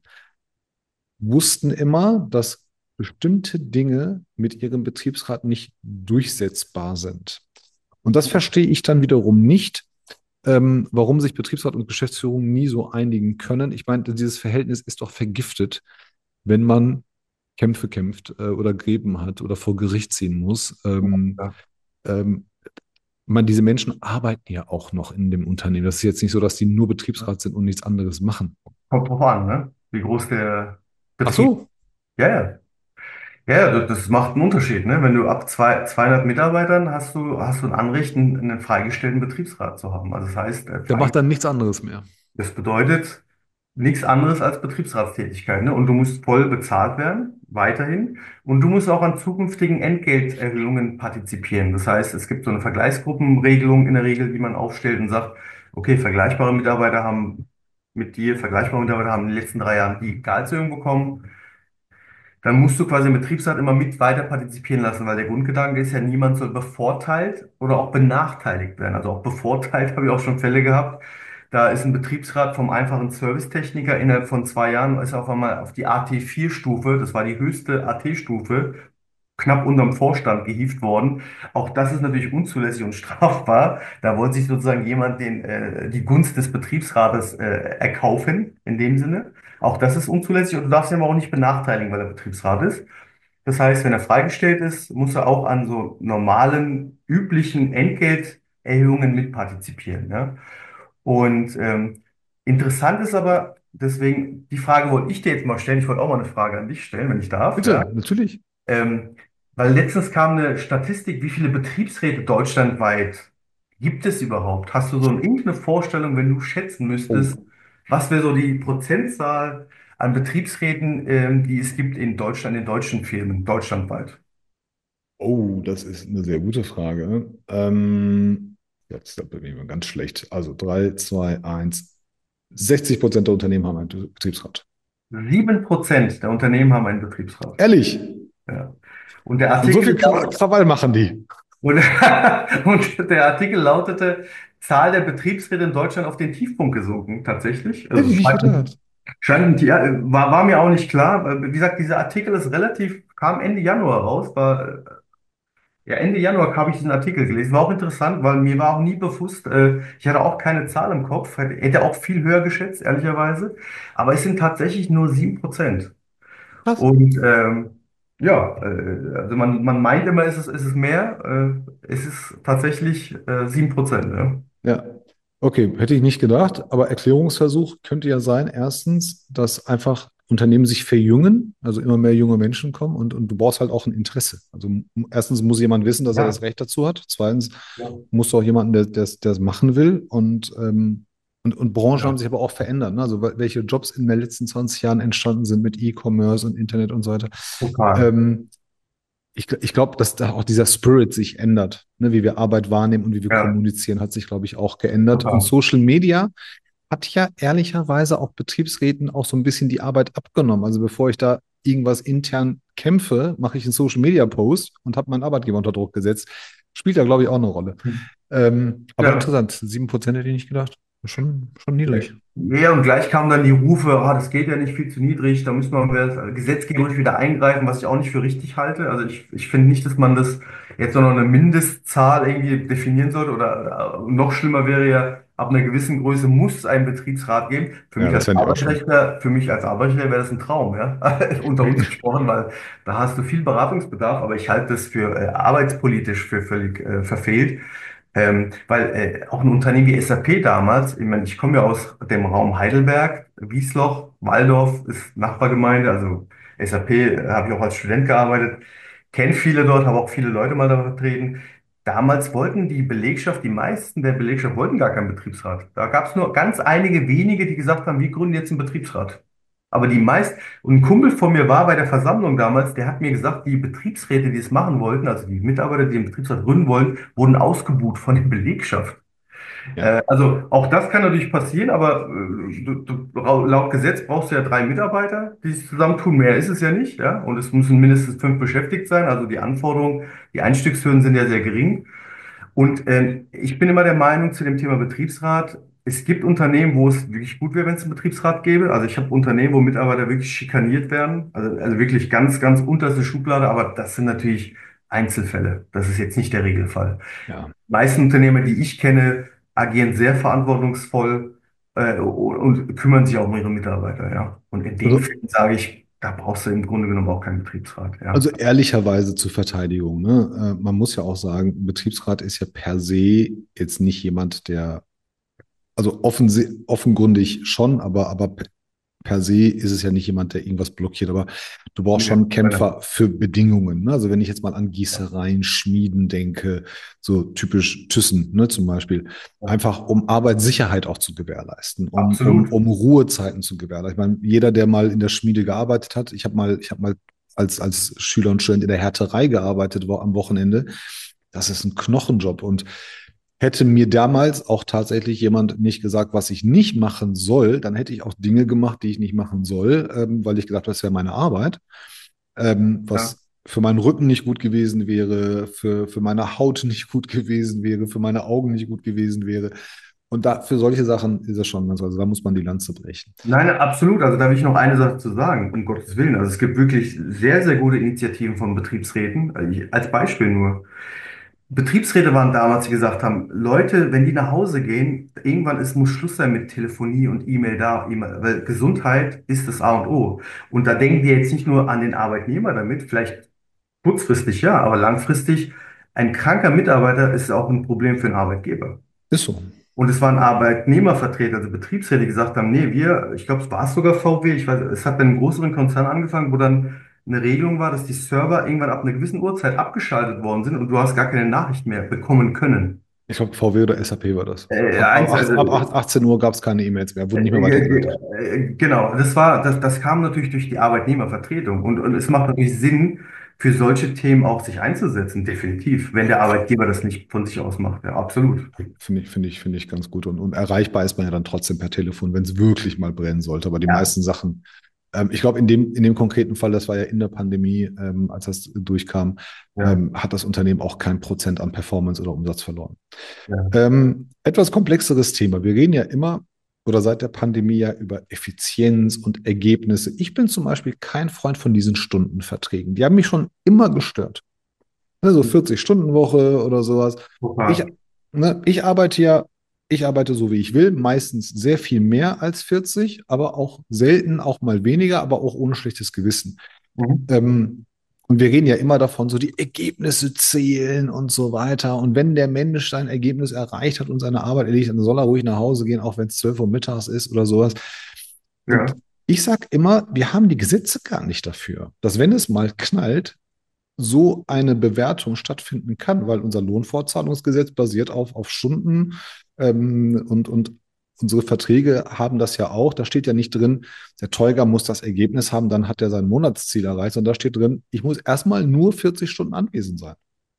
wussten immer, dass bestimmte Dinge mit ihrem Betriebsrat nicht durchsetzbar sind. Und das verstehe ich dann wiederum nicht, warum sich Betriebsrat und Geschäftsführung nie so einigen können. Ich meine, dieses Verhältnis ist doch vergiftet, wenn man Kämpfe kämpft oder Gräben hat oder vor Gericht ziehen muss. ja. Ähm, diese Menschen arbeiten ja auch noch in dem Unternehmen. Das ist jetzt nicht so, dass die nur Betriebsrat sind und nichts anderes machen. Kommt drauf an, ne? Wie groß der Ach Betrieb. so, Ja, ja. Ja, ja, das macht einen Unterschied, ne? Wenn du ab 200 Mitarbeitern hast du ein Anrecht, einen freigestellten Betriebsrat zu haben. Also das heißt, der macht dann nichts anderes mehr. das bedeutet nichts anderes als Betriebsratstätigkeit, ne? Und du musst voll bezahlt werden, weiterhin. Und du musst auch an zukünftigen Entgelterhöhungen partizipieren. Das heißt, es gibt so eine Vergleichsgruppenregelung in der Regel, die man aufstellt und sagt, okay, vergleichbare Mitarbeiter haben in den letzten 3 Jahren die Gehaltserhöhung bekommen. Dann musst du quasi im Betriebsrat immer mit weiter partizipieren lassen, weil der Grundgedanke ist ja, niemand soll bevorteilt oder auch benachteiligt werden. Also auch bevorteilt habe ich auch schon Fälle gehabt. Da ist ein Betriebsrat vom einfachen Servicetechniker innerhalb von 2 Jahren ist auf einmal auf die AT4-Stufe, das war die höchste AT-Stufe, knapp unterm Vorstand gehievt worden. Auch das ist natürlich unzulässig und strafbar. Da wollte sich sozusagen jemand die Gunst des Betriebsrates erkaufen, in dem Sinne. Auch das ist unzulässig und du darfst ihn aber auch nicht benachteiligen, weil er Betriebsrat ist. Das heißt, wenn er freigestellt ist, muss er auch an so normalen, üblichen Entgelterhöhungen mitpartizipieren. Ja? Und interessant ist aber, deswegen, die Frage wollte ich dir jetzt mal stellen. Ich wollte auch mal eine Frage an dich stellen, wenn ich darf. Ja? Bitte, natürlich. Ähm, Weil letztens kam eine Statistik, wie viele Betriebsräte deutschlandweit gibt es überhaupt? Hast du so irgendeine Vorstellung, wenn du schätzen müsstest, Oh. was wäre so die Prozentzahl an Betriebsräten, die es gibt in Deutschland, in deutschen Firmen, deutschlandweit? Oh, das ist eine sehr gute Frage. Jetzt da bin ich mal ganz schlecht. Also 3, 2, 1. 60% der Unternehmen haben einen Betriebsrat. 7% der Unternehmen haben einen Betriebsrat. Ehrlich? Ja. Und der Und so Artikel viel Krawall machen die. und, und der Artikel lautete, Zahl der Betriebsräte in Deutschland auf den Tiefpunkt gesunken, tatsächlich. Hätte Also ich nicht gedacht. ja, war mir auch nicht klar. Wie gesagt, dieser Artikel ist kam Ende Januar raus. Ja, Ende Januar habe ich diesen Artikel gelesen. War auch interessant, weil mir war auch nie bewusst, ich hatte auch keine Zahl im Kopf, hätte auch viel höher geschätzt, ehrlicherweise. Aber es sind tatsächlich nur 7%. Krass. Und ja, also man meint immer, es ist mehr, es ist tatsächlich 7%. Ja. Ja. Okay, hätte ich nicht gedacht, aber Erklärungsversuch könnte ja sein, erstens, dass einfach Unternehmen sich verjüngen, also immer mehr junge Menschen kommen und du brauchst halt auch ein Interesse. Also erstens muss jemand wissen, dass er Ja, das Recht dazu hat. Zweitens ja, musst du auch jemanden, der es machen will. Und Branchen haben ja, sich aber auch verändert. Ne? Also welche Jobs in den letzten 20 Jahren entstanden sind mit E-Commerce und Internet und so weiter. total. Ähm, ich glaube, dass da auch dieser Spirit sich ändert, ne? Wie wir Arbeit wahrnehmen und wie wir Ja, kommunizieren, hat sich, glaube ich, auch geändert. Und total. Social Media hat ja ehrlicherweise auch Betriebsräten auch so ein bisschen die Arbeit abgenommen. Also bevor ich da irgendwas intern kämpfe, mache ich einen Social Media Post und habe meinen Arbeitgeber unter Druck gesetzt. Spielt da, glaube ich, auch eine Rolle. Aber Ja. interessant, 7% hätte ich nicht gedacht. Schon niedrig. Ja, und gleich kamen dann die Rufe, ah, das geht ja nicht viel zu niedrig, da müssen wir gesetzgeberisch wieder eingreifen, was ich auch nicht für richtig halte. Also ich finde nicht, dass man das jetzt noch eine Mindestzahl irgendwie definieren sollte oder noch schlimmer wäre ja, ab einer gewissen Größe muss es einen Betriebsrat geben. Ja, das fände ich auch schlimm. Für mich als Arbeitsrechtler wäre das ein Traum, ja, unter uns gesprochen, weil da hast du viel Beratungsbedarf, aber ich halte das für arbeitspolitisch für völlig verfehlt. Weil auch ein Unternehmen wie SAP damals, ich meine, ich komme ja aus dem Raum Heidelberg, Wiesloch, Walldorf ist Nachbargemeinde, also SAP habe ich auch als Student gearbeitet, kenne viele dort, habe auch viele Leute mal da vertreten. Damals wollten die Belegschaft, die meisten der Belegschaft wollten gar keinen Betriebsrat. Da gab es nur ganz einige wenige, die gesagt haben, wir gründen jetzt einen Betriebsrat. Aber die meisten, und ein Kumpel von mir war bei der Versammlung damals, der hat mir gesagt, die Betriebsräte, die es machen wollten, also die Mitarbeiter, die den Betriebsrat gründen wollen, wurden ausgebuht von der Belegschaft. Ja. Also auch das kann natürlich passieren, aber laut Gesetz brauchst du ja 3 Mitarbeiter, die sich zusammentun. Mehr ist es ja nicht, ja. Und es müssen mindestens 5 beschäftigt sein. Also die Anforderungen, die Einstiegshürden sind ja sehr gering. Und ich bin immer der Meinung zu dem Thema Betriebsrat, es gibt Unternehmen, wo es wirklich gut wäre, wenn es einen Betriebsrat gäbe. Also ich habe Unternehmen, wo Mitarbeiter wirklich schikaniert werden, also wirklich ganz, ganz unterste Schublade, aber das sind natürlich Einzelfälle. Das ist jetzt nicht der Regelfall. Ja. Die meisten Unternehmer, die ich kenne, agieren sehr verantwortungsvoll und kümmern sich auch um ihre Mitarbeiter, ja. Und in dem Also Fall sage ich, da brauchst du im Grunde genommen auch keinen Betriebsrat, ja. Also ehrlicherweise zur Verteidigung, ne? Man muss ja auch sagen, ein Betriebsrat ist ja per se jetzt nicht jemand, der, also offenkundig schon, aber per se ist es ja nicht jemand, der irgendwas blockiert. Aber du brauchst Nee, schon keine. Kämpfer für Bedingungen. Ne? Also wenn ich jetzt mal an Gießereien, Schmieden denke, so typisch Thyssen, ne, zum Beispiel, einfach um Arbeitssicherheit auch zu gewährleisten, Absolut. um Ruhezeiten zu gewährleisten. Ich meine, jeder, der mal in der Schmiede gearbeitet hat, ich habe mal als Schüler und Student in der Härterei gearbeitet, war am Wochenende. Das ist ein Knochenjob. Und hätte mir damals auch tatsächlich jemand nicht gesagt, was ich nicht machen soll, dann hätte ich auch Dinge gemacht, die ich nicht machen soll, weil ich gedacht habe, das wäre meine Arbeit, Ja. was für meinen Rücken nicht gut gewesen wäre, für meine Haut nicht gut gewesen wäre, für meine Augen nicht gut gewesen wäre. Und da für solche Sachen ist es schon ganz, also da muss man die Lanze brechen. Nein, absolut. Also da will ich noch eine Sache zu sagen, um Gottes Willen. Also es gibt wirklich sehr, sehr gute Initiativen von Betriebsräten. Also als Beispiel nur. Betriebsräte waren damals, die gesagt haben, Leute, wenn die nach Hause gehen, irgendwann muss Schluss sein mit Telefonie und E-Mail da, E-Mail, weil Gesundheit ist das A und O. Und da denken wir jetzt nicht nur an den Arbeitnehmer damit, vielleicht kurzfristig ja, aber langfristig, ein kranker Mitarbeiter ist auch ein Problem für einen Arbeitgeber. Ist so. Und es waren Arbeitnehmervertreter, also Betriebsräte, die gesagt haben, nee, ich glaube, es war sogar VW, ich weiß, es hat bei einem größeren Konzern angefangen, wo dann eine Regelung war, dass die Server irgendwann ab einer gewissen Uhrzeit abgeschaltet worden sind und du hast gar keine Nachricht mehr bekommen können. Ich glaube, VW oder SAP war das. Eins, also, Ab 18 Uhr gab es keine E-Mails mehr, wurden nicht mehr weitergeleitet. genau, das kam natürlich durch die Arbeitnehmervertretung und es macht natürlich Sinn, für solche Themen auch sich einzusetzen, definitiv, wenn der Arbeitgeber das nicht von sich aus macht. Ja, absolut. Finde ich ganz gut. Und erreichbar ist man ja dann trotzdem per Telefon, wenn es wirklich mal brennen sollte. Aber die Ja, meisten Sachen, ich glaube, in dem konkreten Fall, das war ja in der Pandemie, als das durchkam, ja, hat das Unternehmen auch kein Prozent an Performance oder Umsatz verloren. ja. Etwas komplexeres Thema. Wir reden ja immer oder seit der Pandemie ja über Effizienz und Ergebnisse. Ich bin zum Beispiel kein Freund von diesen Stundenverträgen. Die haben mich schon immer gestört. Also 40-Stunden-Woche oder sowas. Ich, Super. ich arbeite ja, ich arbeite so, wie ich will, meistens sehr viel mehr als 40, aber auch selten auch mal weniger, aber auch ohne schlechtes Gewissen. Mhm. Ähm, und wir reden ja immer davon, so die Ergebnisse zählen und so weiter. Und wenn der Mensch sein Ergebnis erreicht hat und seine Arbeit erledigt, dann soll er ruhig nach Hause gehen, auch wenn es 12 Uhr mittags ist oder sowas. Und Ja. ich sage immer, wir haben die Gesetze gar nicht dafür, dass wenn es mal knallt, so eine Bewertung stattfinden kann, weil unser Lohnfortzahlungsgesetz basiert auf Stunden und unsere Verträge haben das ja auch. Da steht ja nicht drin, der Teuger muss das Ergebnis haben, dann hat er sein Monatsziel erreicht, sondern da steht drin, ich muss erstmal nur 40 Stunden anwesend sein.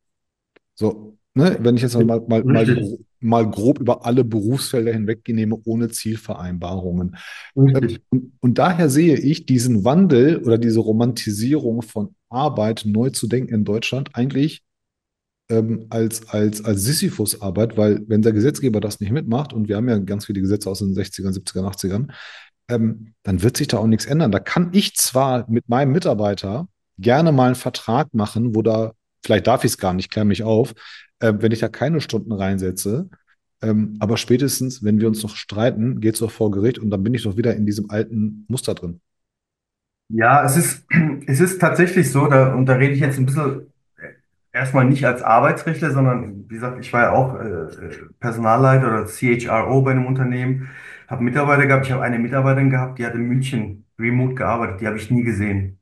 So, ne, wenn ich jetzt Richtig, mal grob über alle Berufsfelder hinweg nehme, ohne Zielvereinbarungen. richtig. Und daher sehe ich diesen Wandel oder diese Romantisierung von Arbeit neu zu denken in Deutschland eigentlich als Sisyphus-Arbeit, weil wenn der Gesetzgeber das nicht mitmacht, und wir haben ja ganz viele Gesetze aus den 60ern, 70ern, 80ern, dann wird sich da auch nichts ändern. Da kann ich zwar mit meinem Mitarbeiter gerne mal einen Vertrag machen, wo da, vielleicht darf ich es gar nicht, klär mich auf, wenn ich da keine Stunden reinsetze, aber spätestens, wenn wir uns noch streiten, geht es doch vor Gericht und dann bin ich doch wieder in diesem alten Muster drin. Ja, es ist tatsächlich so, und da rede ich jetzt ein bisschen erstmal nicht als Arbeitsrechtler, sondern wie gesagt, ich war ja auch Personalleiter oder CHRO bei einem Unternehmen, habe Mitarbeiter gehabt, ich habe eine Mitarbeiterin gehabt, die hat in München remote gearbeitet, die habe ich nie gesehen.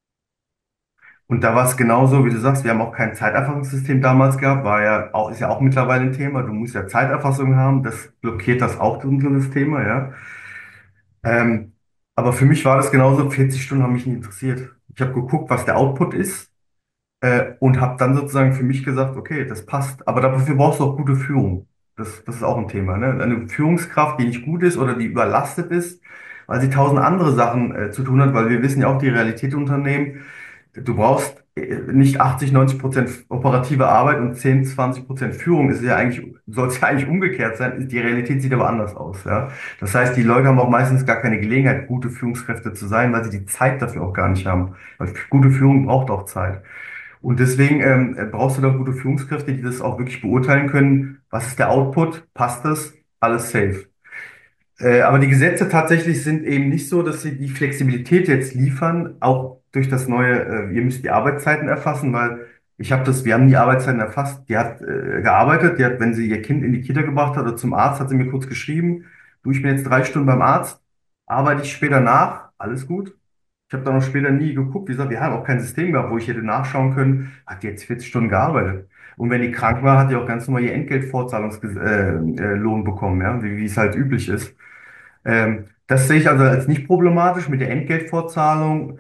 Und da war es genauso, wie du sagst, wir haben auch kein Zeiterfassungssystem damals gehabt, ist ja auch mittlerweile ein Thema. Du musst ja Zeiterfassung haben, das blockiert das auch, so das Thema, ja. Ähm, aber für mich war das genauso, 40 Stunden haben mich nicht interessiert. Ich habe geguckt, was der Output ist, und habe dann sozusagen für mich gesagt, okay, das passt. Aber dafür brauchst du auch gute Führung. Das ist auch ein Thema, ne? Eine Führungskraft, die nicht gut ist oder die überlastet ist, weil sie tausend andere Sachen zu tun hat, weil wir wissen ja auch die Realität der Unternehmen. Du brauchst nicht 80-90% operative Arbeit und 10-20% Führung. Es ist ja eigentlich, soll es ja eigentlich umgekehrt sein. Die Realität sieht aber anders aus, ja. Das heißt, die Leute haben auch meistens gar keine Gelegenheit, gute Führungskräfte zu sein, weil sie die Zeit dafür auch gar nicht haben. Weil gute Führung braucht auch Zeit. Und deswegen brauchst du da gute Führungskräfte, die das auch wirklich beurteilen können. Was ist der Output? Passt das? Alles safe. Aber die Gesetze tatsächlich sind eben nicht so, dass sie die Flexibilität jetzt liefern, auch durch das neue, ihr müsst die Arbeitszeiten erfassen, weil wir haben die Arbeitszeiten erfasst. Die hat gearbeitet, wenn sie ihr Kind in die Kita gebracht hat oder zum Arzt, hat sie mir kurz geschrieben, du, ich bin jetzt 3 Stunden beim Arzt, arbeite ich später nach, alles gut. Ich habe dann auch später nie geguckt, wie gesagt, wir haben auch kein System gehabt, wo ich hätte nachschauen können, hat die jetzt 40 Stunden gearbeitet. Und wenn die krank war, hat die auch ganz normal ihr Entgeltfortzahlungslohn bekommen, ja, wie es halt üblich ist. Das sehe ich also als nicht problematisch mit der Entgeltfortzahlung.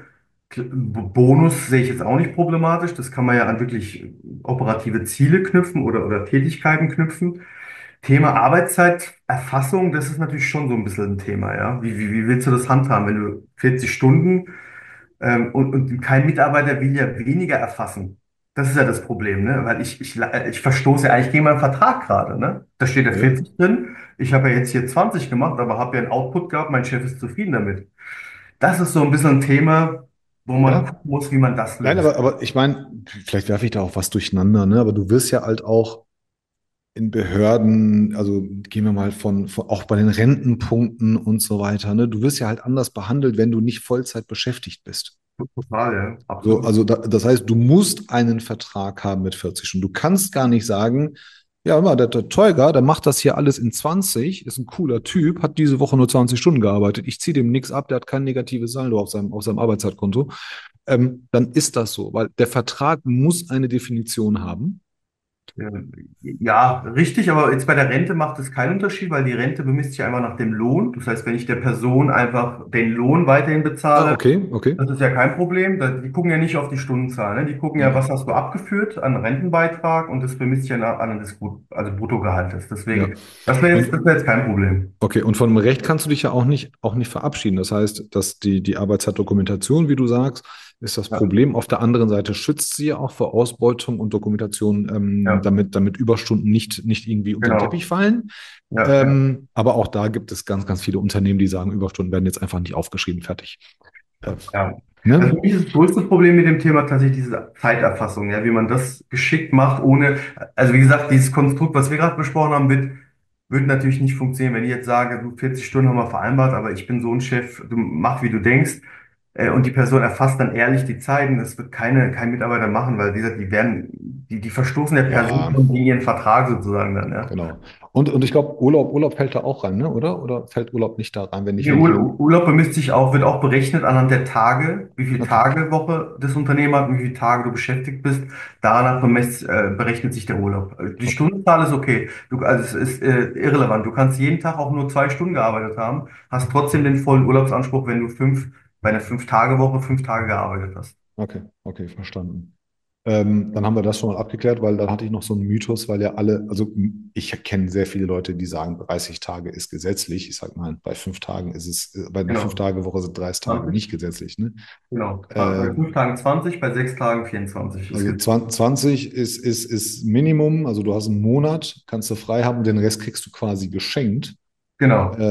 Bonus sehe ich jetzt auch nicht problematisch. Das kann man ja an wirklich operative Ziele knüpfen oder Tätigkeiten knüpfen. Thema Arbeitszeiterfassung, das ist natürlich schon so ein bisschen ein Thema, ja. Wie willst du das handhaben, wenn du 40 Stunden und kein Mitarbeiter will ja weniger erfassen? Das ist ja das Problem, ne? Weil ich verstoße ja eigentlich gegen meinen Vertrag gerade, ne? Da steht ja Okay. 40 drin. Ich habe ja jetzt hier 20 gemacht, aber habe ja einen Output gehabt. Mein Chef ist zufrieden damit. Das ist so ein bisschen ein Thema, wo man Ja, gucken muss, wie man das nein, löst. aber ich meine, vielleicht werfe ich da auch was durcheinander, ne? Aber du wirst ja halt auch in Behörden, also gehen wir mal auch bei den Rentenpunkten und so weiter, ne? Du wirst ja halt anders behandelt, wenn du nicht Vollzeit beschäftigt bist. Total, ja, So, absolut. also das heißt, du musst einen Vertrag haben mit 40 Stunden. Du kannst gar nicht sagen, ja, immer, der Teuger, der macht das hier alles in 20, ist ein cooler Typ, hat diese Woche nur 20 Stunden gearbeitet. Ich ziehe dem nichts ab, der hat kein negatives Saldo auf seinem Arbeitszeitkonto. Dann ist das so, weil der Vertrag muss eine Definition haben. Ja, ja, richtig, aber jetzt bei der Rente macht es keinen Unterschied, weil die Rente bemisst sich einfach nach dem Lohn. Das heißt, wenn ich der Person einfach den Lohn weiterhin Ah, bezahle, okay, okay. das ist ja kein Problem. Die gucken ja nicht auf die Stundenzahl, ne? Die gucken ja, was Ja, hast du abgeführt an Rentenbeitrag und das bemisst sich ja an das also Bruttogehaltes. ja. Deswegen, Und das wäre jetzt kein Problem. okay, und von dem Recht kannst du dich ja auch nicht verabschieden. Das heißt, dass die Arbeitszeitdokumentation, wie du sagst, ist das Ja, Problem. Auf der anderen Seite schützt sie ja auch vor Ausbeutung und Dokumentation, ja, damit Überstunden nicht irgendwie unter den Teppich genau. fallen. Ja, ja. Aber auch da gibt es ganz viele Unternehmen, die sagen, Überstunden werden jetzt einfach nicht aufgeschrieben, fertig. Ja. Also für Ne? mich ist das größte Problem mit dem Thema tatsächlich diese Zeiterfassung, ja, wie man das geschickt macht, ohne, also wie gesagt, dieses Konstrukt, was wir gerade besprochen haben, wird natürlich nicht funktionieren, wenn ich jetzt sage, du 40 Stunden haben wir vereinbart, aber ich bin so ein Chef, du mach, wie du denkst, und die Person erfasst dann ehrlich die Zeiten, das wird kein Mitarbeiter machen, weil wie gesagt, die verstoßen der Person Ja, schon gegen ihren Vertrag sozusagen dann, ja. genau. Und ich glaube, Urlaub fällt da auch rein, ne? Oder? Oder fällt Urlaub nicht da rein, wenn Urlaub bemisst sich auch, wird auch berechnet anhand der Tage, wie viele okay. Tage Woche das Unternehmen hat, wie viele Tage du beschäftigt bist. Danach berechnet sich der Urlaub. Die Okay. Stundenzahl ist okay. Also es ist irrelevant. Du kannst jeden Tag auch nur 2 Stunden gearbeitet haben, hast trotzdem den vollen Urlaubsanspruch, wenn du bei einer 5-Tage-Woche 5 Tage gearbeitet hast. Okay, okay, verstanden. Dann haben wir das schon mal abgeklärt, weil dann hatte ich noch so einen Mythos, weil ja alle, also ich kenne sehr viele Leute, die sagen, 30 Tage ist gesetzlich. Ich sage mal, bei 5 Tagen ist es, bei einer Genau. 5-Tage-Woche sind 30 Tage 20? nicht gesetzlich. Ne? Genau. Bei Äh, 5 Tagen 20, bei 6 Tagen 24. also 20 ist Minimum, also du hast einen Monat, kannst du frei haben und den Rest kriegst du quasi geschenkt. Genau.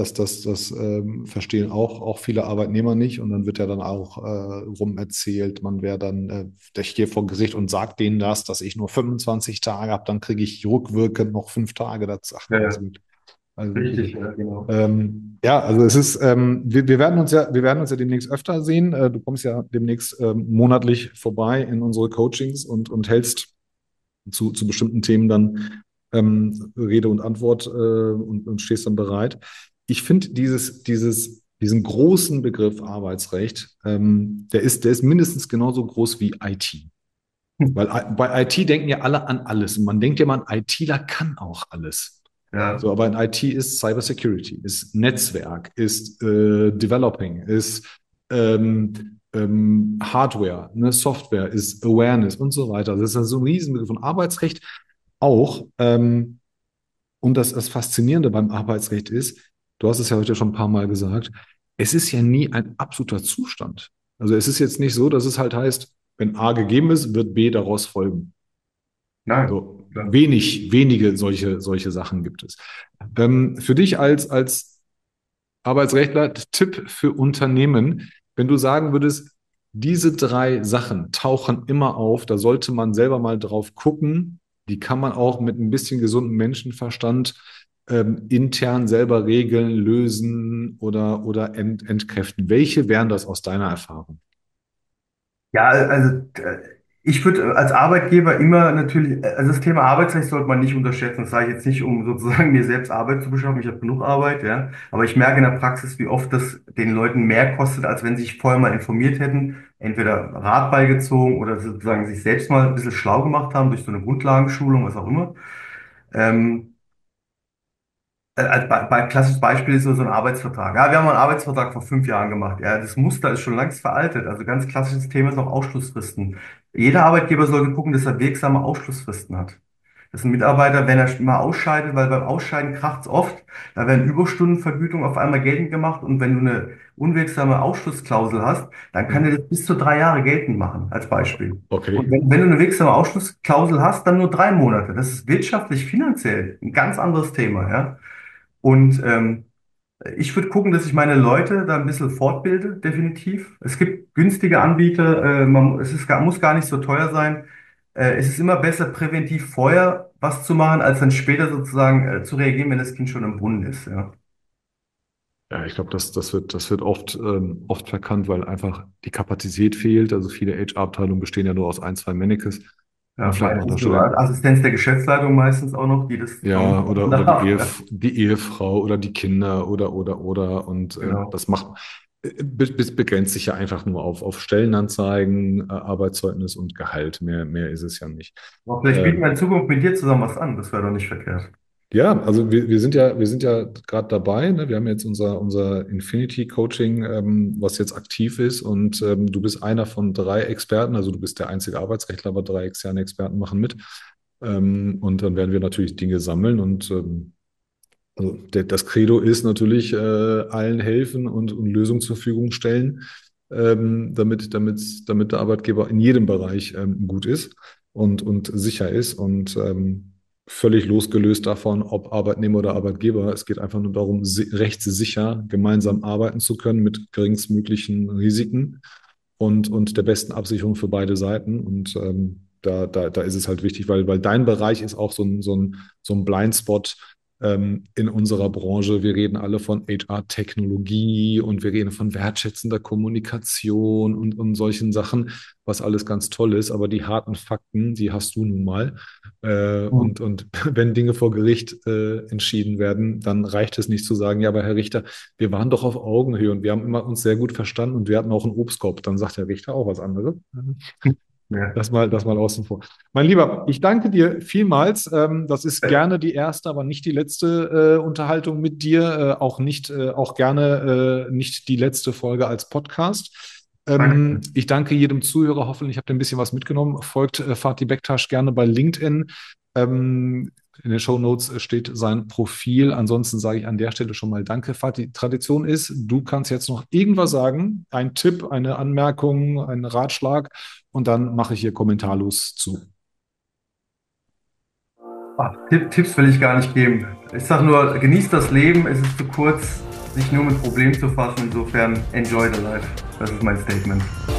Das verstehen auch viele Arbeitnehmer nicht und dann wird ja dann auch rum erzählt, man wäre dann, ich gehe vor Gericht und sage denen das, dass ich nur 25 Tage habe, dann kriege ich rückwirkend noch 5 Tage dazu. Ach, Ja, alles ja. gut. Also Richtig, wirklich. ja, genau. Ja, also es ist, wir werden uns ja demnächst öfter sehen. Du kommst ja demnächst monatlich vorbei in unsere Coachings und hältst zu bestimmten Themen dann Rede und Antwort und stehst dann bereit. Ich finde diesen großen Begriff Arbeitsrecht, der ist mindestens genauso groß wie IT. Weil bei IT denken ja alle an alles. Und man denkt ja, man ITler kann auch alles. Ja, So, aber in IT ist Cybersecurity, ist Netzwerk, ist Developing, ist Hardware, ne, Software, ist Awareness und so weiter. Das ist also so ein Riesenbegriff von Arbeitsrecht auch. Und das Faszinierende beim Arbeitsrecht ist, du hast es ja heute schon ein paar Mal gesagt, es ist ja nie ein absoluter Zustand. Also es ist jetzt nicht so, dass es halt heißt, wenn A gegeben ist, wird B daraus folgen. nein. So Klar. wenige solche Sachen gibt es. Für dich als Arbeitsrechtler, Tipp für Unternehmen, wenn du sagen würdest, diese drei Sachen tauchen immer auf, da sollte man selber mal drauf gucken. Die kann man auch mit ein bisschen gesundem Menschenverstand intern selber regeln, lösen oder entkräften. Welche wären das aus deiner Erfahrung? Ja, also ich würde als Arbeitgeber immer natürlich, also das Thema Arbeitsrecht sollte man nicht unterschätzen. Das sage ich jetzt nicht, um sozusagen mir selbst Arbeit zu beschaffen. Ich habe genug Arbeit, ja. Aber ich merke in der Praxis, wie oft das den Leuten mehr kostet, als wenn sie sich vorher mal informiert hätten, entweder Rat beigezogen oder sozusagen sich selbst mal ein bisschen schlau gemacht haben durch so eine Grundlagenschulung, was auch immer. Ähm, klassisches Beispiel ist so ein Arbeitsvertrag. Ja, wir haben einen Arbeitsvertrag vor 5 Jahren gemacht. Ja, das Muster ist schon längst veraltet. Also ganz klassisches Thema ist auch Ausschlussfristen. Jeder Arbeitgeber sollte gucken, dass er wirksame Ausschlussfristen hat. Das ist ein Mitarbeiter, wenn er mal ausscheidet, weil beim Ausscheiden kracht's oft, da werden Überstundenvergütung auf einmal geltend gemacht und wenn du eine unwirksame Ausschlussklausel hast, dann kann Mhm. er das bis zu 3 Jahre geltend machen, als Beispiel. Und Okay. wenn du eine wirksame Ausschlussklausel hast, dann nur 3 Monate. Das ist wirtschaftlich, finanziell ein ganz anderes Thema, ja. Und ich würde gucken, dass ich meine Leute da ein bisschen fortbilde, definitiv. Es gibt günstige Anbieter, muss gar nicht so teuer sein. Es ist immer besser, präventiv vorher was zu machen, als dann später sozusagen zu reagieren, wenn das Kind schon im Brunnen ist. Ja, Ja, ich glaube, das wird oft verkannt, weil einfach die Kapazität fehlt. Also viele HR-Abteilungen bestehen ja nur aus ein, zwei Mannequins. ja, Vielleicht noch meistens eine so Stelle. Assistenz der Geschäftsleitung meistens auch noch, die das noch Ja, nicht machen oder darf. Die Ehefrau oder die Kinder oder. Und Genau. das macht, begrenzt sich ja einfach nur auf Stellenanzeigen, Arbeitszeugnis und Gehalt. Mehr ist es ja nicht. Aber vielleicht bieten wir in Zukunft mit dir zusammen was an. Das wäre doch nicht verkehrt. Ja, also wir sind ja gerade dabei. Ne? Wir haben jetzt unser Infinity Coaching, was jetzt aktiv ist. Und du bist einer von drei Experten. Also du bist der einzige Arbeitsrechtler, aber drei externe Experten machen mit. Und dann werden wir natürlich Dinge sammeln. Und also das Credo ist natürlich allen helfen und Lösungen zur Verfügung stellen, damit der Arbeitgeber in jedem Bereich gut ist und sicher ist. Und völlig losgelöst davon, ob Arbeitnehmer oder Arbeitgeber. Es geht einfach nur darum, rechtssicher gemeinsam arbeiten zu können mit geringstmöglichen Risiken und der besten Absicherung für beide Seiten. Und da ist es halt wichtig, weil dein Bereich ist auch so ein Blindspot in unserer Branche. Wir reden alle von HR-Technologie und wir reden von wertschätzender Kommunikation und solchen Sachen, was alles ganz toll ist. Aber die harten Fakten, die hast du nun mal. Und wenn Dinge vor Gericht entschieden werden, dann reicht es nicht zu sagen, ja, aber Herr Richter, wir waren doch auf Augenhöhe und wir haben immer uns sehr gut verstanden und wir hatten auch einen Obstkorb. Dann sagt der Richter auch was anderes. Ja. Das mal außen vor. Mein Lieber, ich danke dir vielmals. Das ist gerne die erste, aber nicht die letzte Unterhaltung mit dir. Auch gerne nicht die letzte Folge als Podcast. Danke. Ich danke jedem Zuhörer. Hoffentlich habt ihr ein bisschen was mitgenommen. Folgt Fatih Bektaş gerne bei LinkedIn. In den Shownotes steht sein Profil. Ansonsten sage ich an der Stelle schon mal Danke. Fatih, Tradition ist, du kannst jetzt noch irgendwas sagen. Ein Tipp, eine Anmerkung, einen Ratschlag und dann mache ich hier kommentarlos zu. Ach, Tipps will ich gar nicht geben. Ich sage nur, genießt das Leben, es ist zu kurz, sich nur mit Problemen zu fassen. Insofern, enjoy the life. Das ist mein Statement.